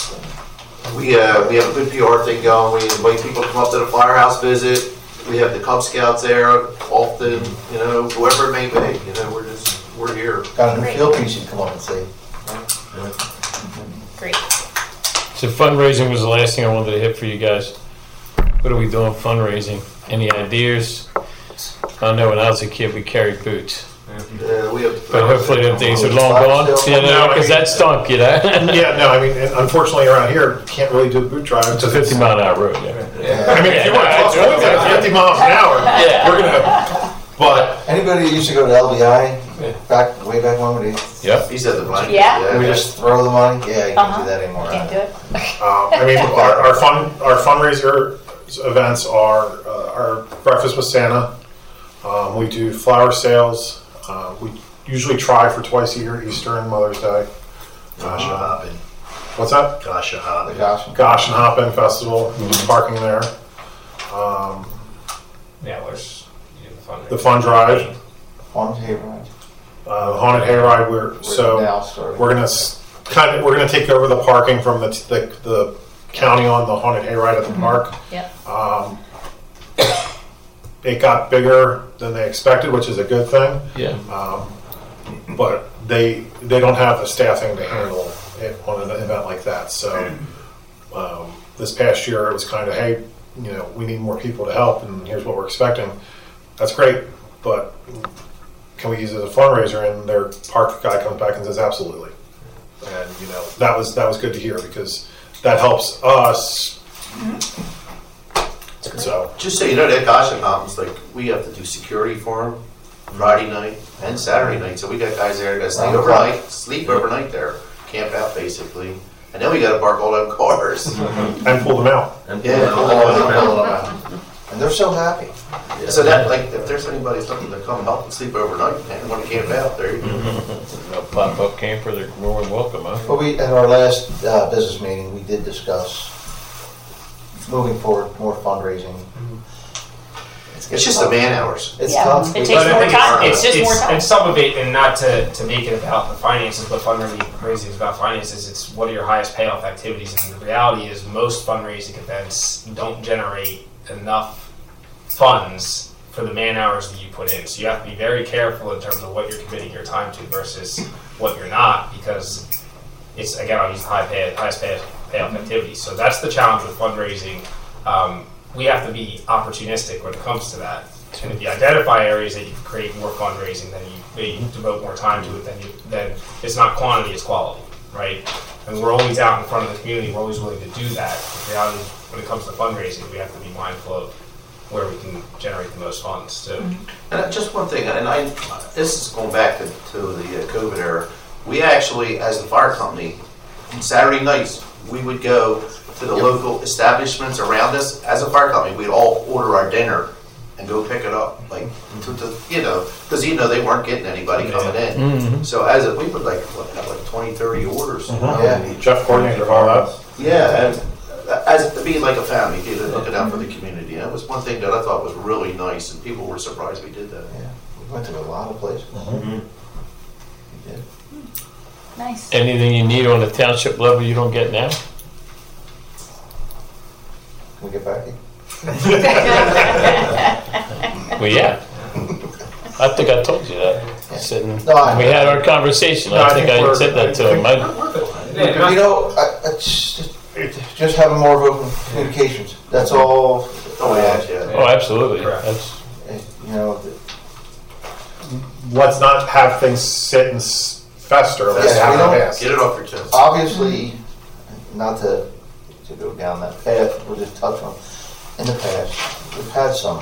we uh, we have a good P R thing going. We invite people to come up to the firehouse visit. We have the Cub Scouts there often, you know, whoever it may be, you know, we're just, we're here. Got a new field piece you can come up and see. Great. So fundraising was the last thing I wanted to hit for you guys. What are we doing fundraising? Any ideas? I know when I was a kid we carried boots. Uh, we have, but hopefully them things are long gone, you know, because that stunk, you know. Yeah, no, I mean, unfortunately around here, you can't really do a boot drive. It's a fifty mile an hour road, yeah. yeah. I mean, if you want to cross roads at fifty miles an hour, yeah. we're going to, but. Anybody who used to go to L B I, back, way back when we did. Yep. He said the blanket. Yeah? We just throw the money, yeah, you can't Uh-huh. do that anymore. Can't do it. Um, I mean, our, our fun, our fundraiser events are uh, our breakfast with Santa. Um, we do flower sales. Uh, we usually try for twice a year, Easter and Mother's Day. Gosh, a hopping. What's that? Gosh, a The hopping. gosh. Gosh and Hoppin' Festival, parking there. Um, Yeah, where's you know, the fun? the fun drive, On Haverhill. uh, the haunted hayride. We're Now so started. we're gonna s- kind of we're gonna take over the parking from the the, the county on the haunted hayride at the park. Yep. Um, it got bigger than they expected, which is a good thing. Yeah. Um, but they they don't have the staffing to handle it on an event like that. So um, this past year, it was kind of, hey, you know, we need more people to help, and here's what we're expecting. That's great, but can we use it as a fundraiser? And their park guy comes back and says, absolutely. And you know, that was that was good to hear because that helps us. So Just so you know, that Gosh and Hoppin's like, we have to do security for them Friday night and Saturday night. So we got guys there that stay overnight, sleep overnight there, camp out basically. And then we got to park all them cars. and pull them out. Yeah. And they're so happy. So that, like, if there's anybody looking to come help and sleep overnight and want to camp out, there you go. A pop-up camper, they're more than welcome, huh? But we, at our last uh, business meeting, we did discuss moving forward, more fundraising. It's just the man hours. It's Yeah. tough. It takes But I more think time. It's, It's just more time. And some of it, and not to, to make it about the finances, but fundraising is about finances. It's what are your highest payoff activities, and the reality is most fundraising events don't generate enough funds for the man hours that you put in. So you have to be very careful in terms of what you're committing your time to versus what you're not, because it's, again, I'll use the high pay, highest pay, payoff activities. So that's the challenge with fundraising. Um, we have to be opportunistic when it comes to that. And if you identify areas that you can create more fundraising, then you maybe devote more time to it, then you, then it's not quantity, it's quality, right? And we're always out in front of the community, we're always willing to do that. The reality is, when it comes to fundraising, we have to be mindful of where we can generate the most funds too. And just one thing, and I, this is going back to, to the uh, COVID era. We actually, as the fire company, on Saturday nights, we would go to the local establishments around us. As a fire company, we'd all order our dinner and go pick it up, like, to, to, you know, because, you know, they weren't getting anybody coming in. Mm-hmm. So as a, we would like, what, have like twenty, thirty orders. you know? Yeah. Jeff coordinated all that. Yeah, and as to be like a family, you know, looking out for the community. That was one thing that I thought was really nice, and people were surprised we did that. Yeah, we went to a lot of places. Mm-hmm. We did. Nice. Anything you need on the township level you don't get now? Can we get back in? Well, yeah. I think I told you that. Sitting, No, I- we had our conversation. No, I, I think think I we're- said that to him. I, Yeah, not- You know, I, I just, just having more of open communications. That's all. Oh, yeah, yeah. oh, absolutely. Correct. That's, You know, the- Let's not have things sit and s- fester. Let's Yeah, have we them don't- pass. Get it off your chest. obviously, not to, to go down that path, we'll just touch on, in the past, we've had some.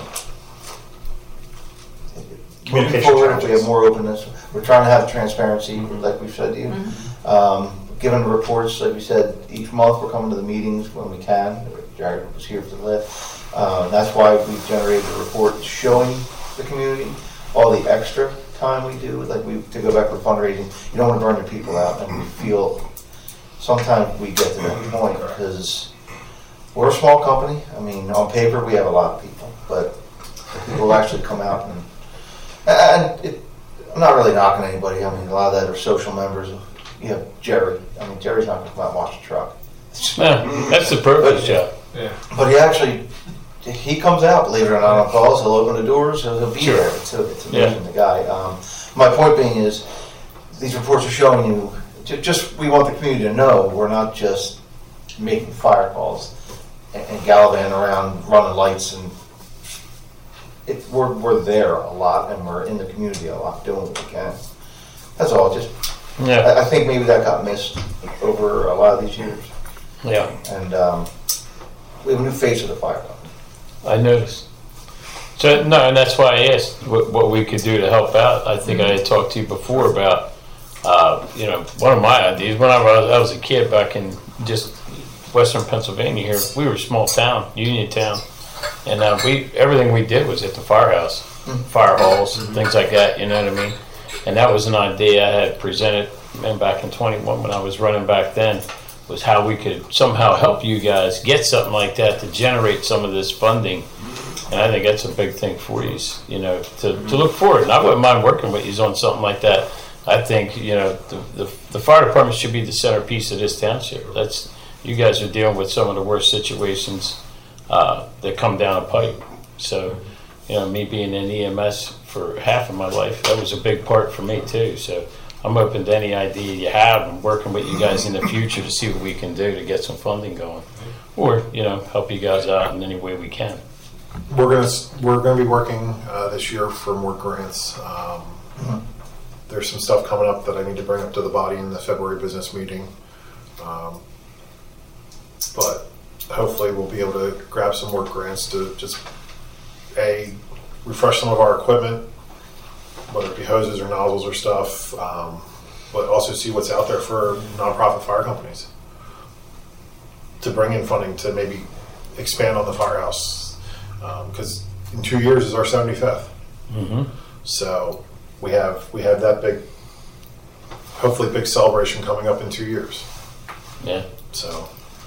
Moving Communication forward, we have challenges. more openness. We're trying to have transparency, like we've said to you. Um, Given reports, like we said, each month we're coming to the meetings when we can. Jared was here for the last. Uh, That's why we generated a report showing the community all the extra time we do. Like we, to go back with fundraising, you don't want to burn your people out, and we feel sometimes we get to that point because we're a small company. I mean, on paper we have a lot of people, but people actually come out and and it, I'm not really knocking anybody. I mean, a lot of that are social members. You have Jerry. I mean, Jerry's not going to come out and wash the truck. yeah, that's the purpose, Jeff. yeah. But he actually, he comes out, believe it or not, on calls. He'll open the doors. He'll, he'll be Sure. there. It's, a, it's amazing, the guy. Um, my point being is, these reports are showing you, ju- just we want the community to know we're not just making fire calls and, and gallivanting around running lights and it, we're, we're there a lot and we're in the community a lot doing what we can. That's all. Just Yeah, I, I think maybe that got missed over a lot of these years. yeah. And um, we have a new face of the fire company. I noticed. So, no, and that's why I asked what, what we could do to help out. I think I had talked to you before about, uh, you know, one of my ideas. When I was, I was a kid back in just western Pennsylvania here, we were a small town, Union Town, and uh, we everything we did was at the firehouse, fire halls, and things like that, you know what I mean? And that was an idea I had presented man, back in twenty-one when I was running back then, was how we could somehow help you guys get something like that to generate some of this funding. And I think that's a big thing for you, you know, to, to look forward. And I wouldn't mind working with you on something like that. I think, you know, the, the, the fire department should be the centerpiece of this township. That's, you guys are dealing with some of the worst situations uh, that come down a pipe. So, you know, me being in E M S for half of my life, that was a big part for me too. So I'm open to any idea you have and working with you guys in the future to see what we can do to get some funding going. Or, you know, help you guys out in any way we can. We're gonna we're gonna be working uh, this year for more grants. Um, there's some stuff coming up that I need to bring up to the body in the February business meeting, um, but hopefully we'll be able to grab some more grants to just a refresh some of our equipment, whether it be hoses or nozzles or stuff, um, but also see what's out there for nonprofit fire companies to bring in funding to maybe expand on the firehouse. Because um, in two years is our seventy-fifth, mm-hmm. so we have we have that big, hopefully big celebration coming up in two years. Yeah. So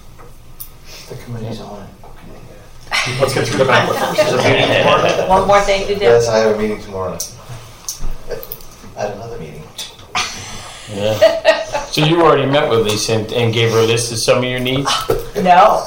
The committee's on it. let's get through the banquet first. One more thing to do. Yes, I have a meeting tomorrow night. I had another meeting. Yeah. So you already met with Lisa and, and gave her a list of some of your needs? No.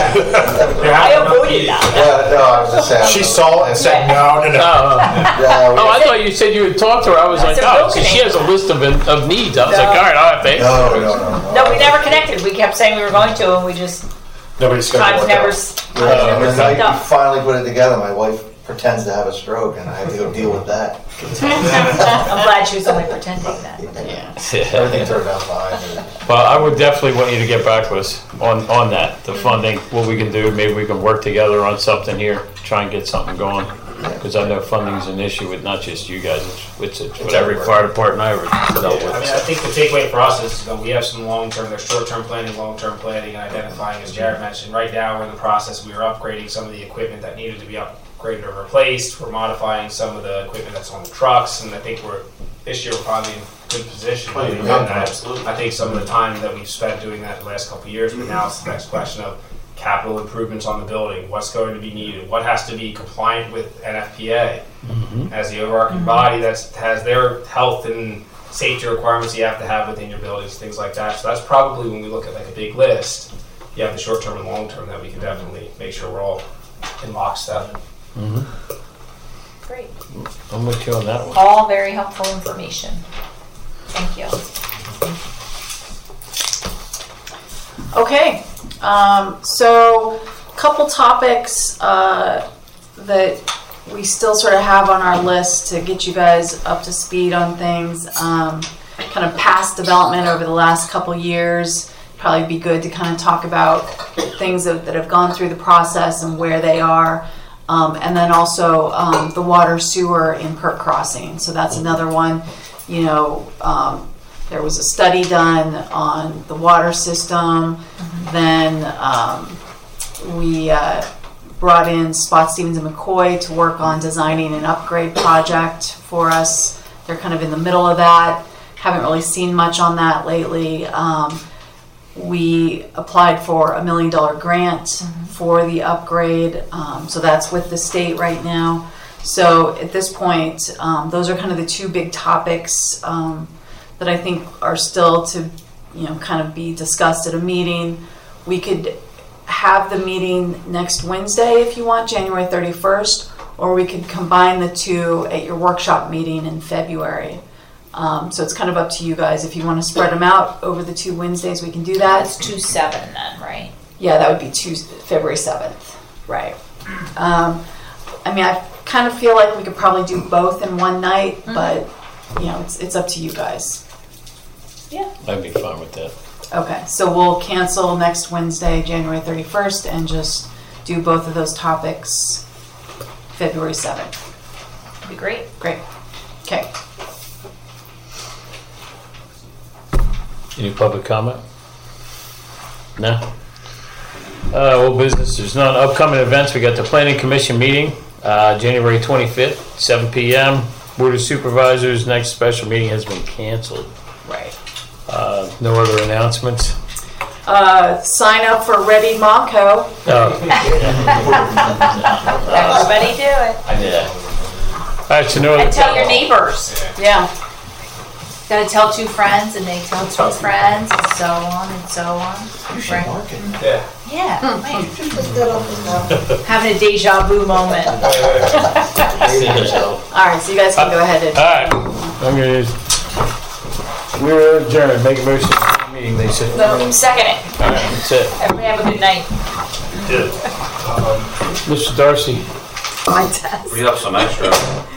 I avoided that. Yeah, no, I was just saying. She saw it and said, no, no, no. Oh, Yeah, we- oh, I thought you said you had talked to her. I was That's like, a oh, because she has a list of, of needs. I was No. like, all right, I'll have to No, answer. no, no. No, we never connected. We kept saying we were going to, and we just Nobody's scheduled times worked never, out. s- times Yeah, and never the night synced we up. finally put it together, my wife pretends to have a stroke, and I have to go deal with that. I'm glad she was only pretending that. Everything turned out fine. Well, I would definitely want you to get back with us on, on that, the funding, what we can do. Maybe we can work together on something here, try and get something going. Because I know funding is an issue with not just you guys, it's, it's, it's with every fire department I ever dealt I mean, with. I think the takeaway for us is, you know, we have some long-term, there's short-term planning, long-term planning, and identifying, as Jared mentioned. Right now, we're in the process, we are upgrading some of the equipment that needed to be upgraded or replaced. We're modifying some of the equipment that's on the trucks, and I think we're, this year, we're probably in good position. Oh, yeah, We've yeah, done that. absolutely. I think some of the time that we've spent doing that the last couple of years, but now it's the next question of capital improvements on the building, what's going to be needed, what has to be compliant with N F P A as the overarching body that has their health and safety requirements you have to have within your buildings, things like that. So that's probably when we look at like a big list, you have the short term and long term that we can definitely make sure we're all in lockstep. Great. I'm with you on that one. All very helpful information. Thank you. Okay, um, so a couple topics uh, that we still sort of have on our list to get you guys up to speed on things. Um, kind of past development over the last couple years. Probably be good to kind of talk about things that, that have gone through the process and where they are. Um, and then also um, the water sewer in Perk Crossing. So that's another one. You know, um, there was a study done on the water system. Mm-hmm. Then um, we uh, brought in Spot Stevens and McCoy to work on designing an upgrade project for us. They're kind of in the middle of that. Haven't really seen much on that lately. Um, we applied for a million dollar grant mm-hmm. for the upgrade. Um, so that's with the state right now. So at this point, um, those are kind of the two big topics um, that I think are still to, you know, kind of be discussed at a meeting. We could have the meeting next Wednesday if you want, January thirty-first, or we could combine the two at your workshop meeting in February. Um, so it's kind of up to you guys. If you want to spread them out over the two Wednesdays, we can do that. That's two seven then, right? Yeah, that would be Tuesday, February seventh. Right. Um, I mean, I kind of feel like we could probably do both in one night, mm-hmm. but, you know, it's, it's up to you guys. Yeah. I'd be fine with that. Okay, so we'll cancel next Wednesday, January thirty-first, and just do both of those topics February seventh. That'd be great. Great. Okay. Any public comment? No? Uh, old business, there's none. Upcoming events, we got the planning commission meeting, uh, January twenty-fifth, seven P M Board of Supervisors, next special meeting has been canceled. Right. Uh, no other announcements? Uh, sign up for Ready Monco. Oh. Everybody do it. Yeah. All right, so no other. And tell your neighbors. Yeah. Gotta tell two friends and they tell two friends and so on and so on. You should Right. mark it. Yeah. Yeah. Hmm. right. Just put that up and down. Having a deja vu moment. See yourself. All right, so you guys can go ahead and. All right, I'm gonna, we're adjourned, make a motion for the meeting, they said. No, second it. All right, that's it. Everybody have a good night. Yeah. Mister Darcy. My test. We have some extra.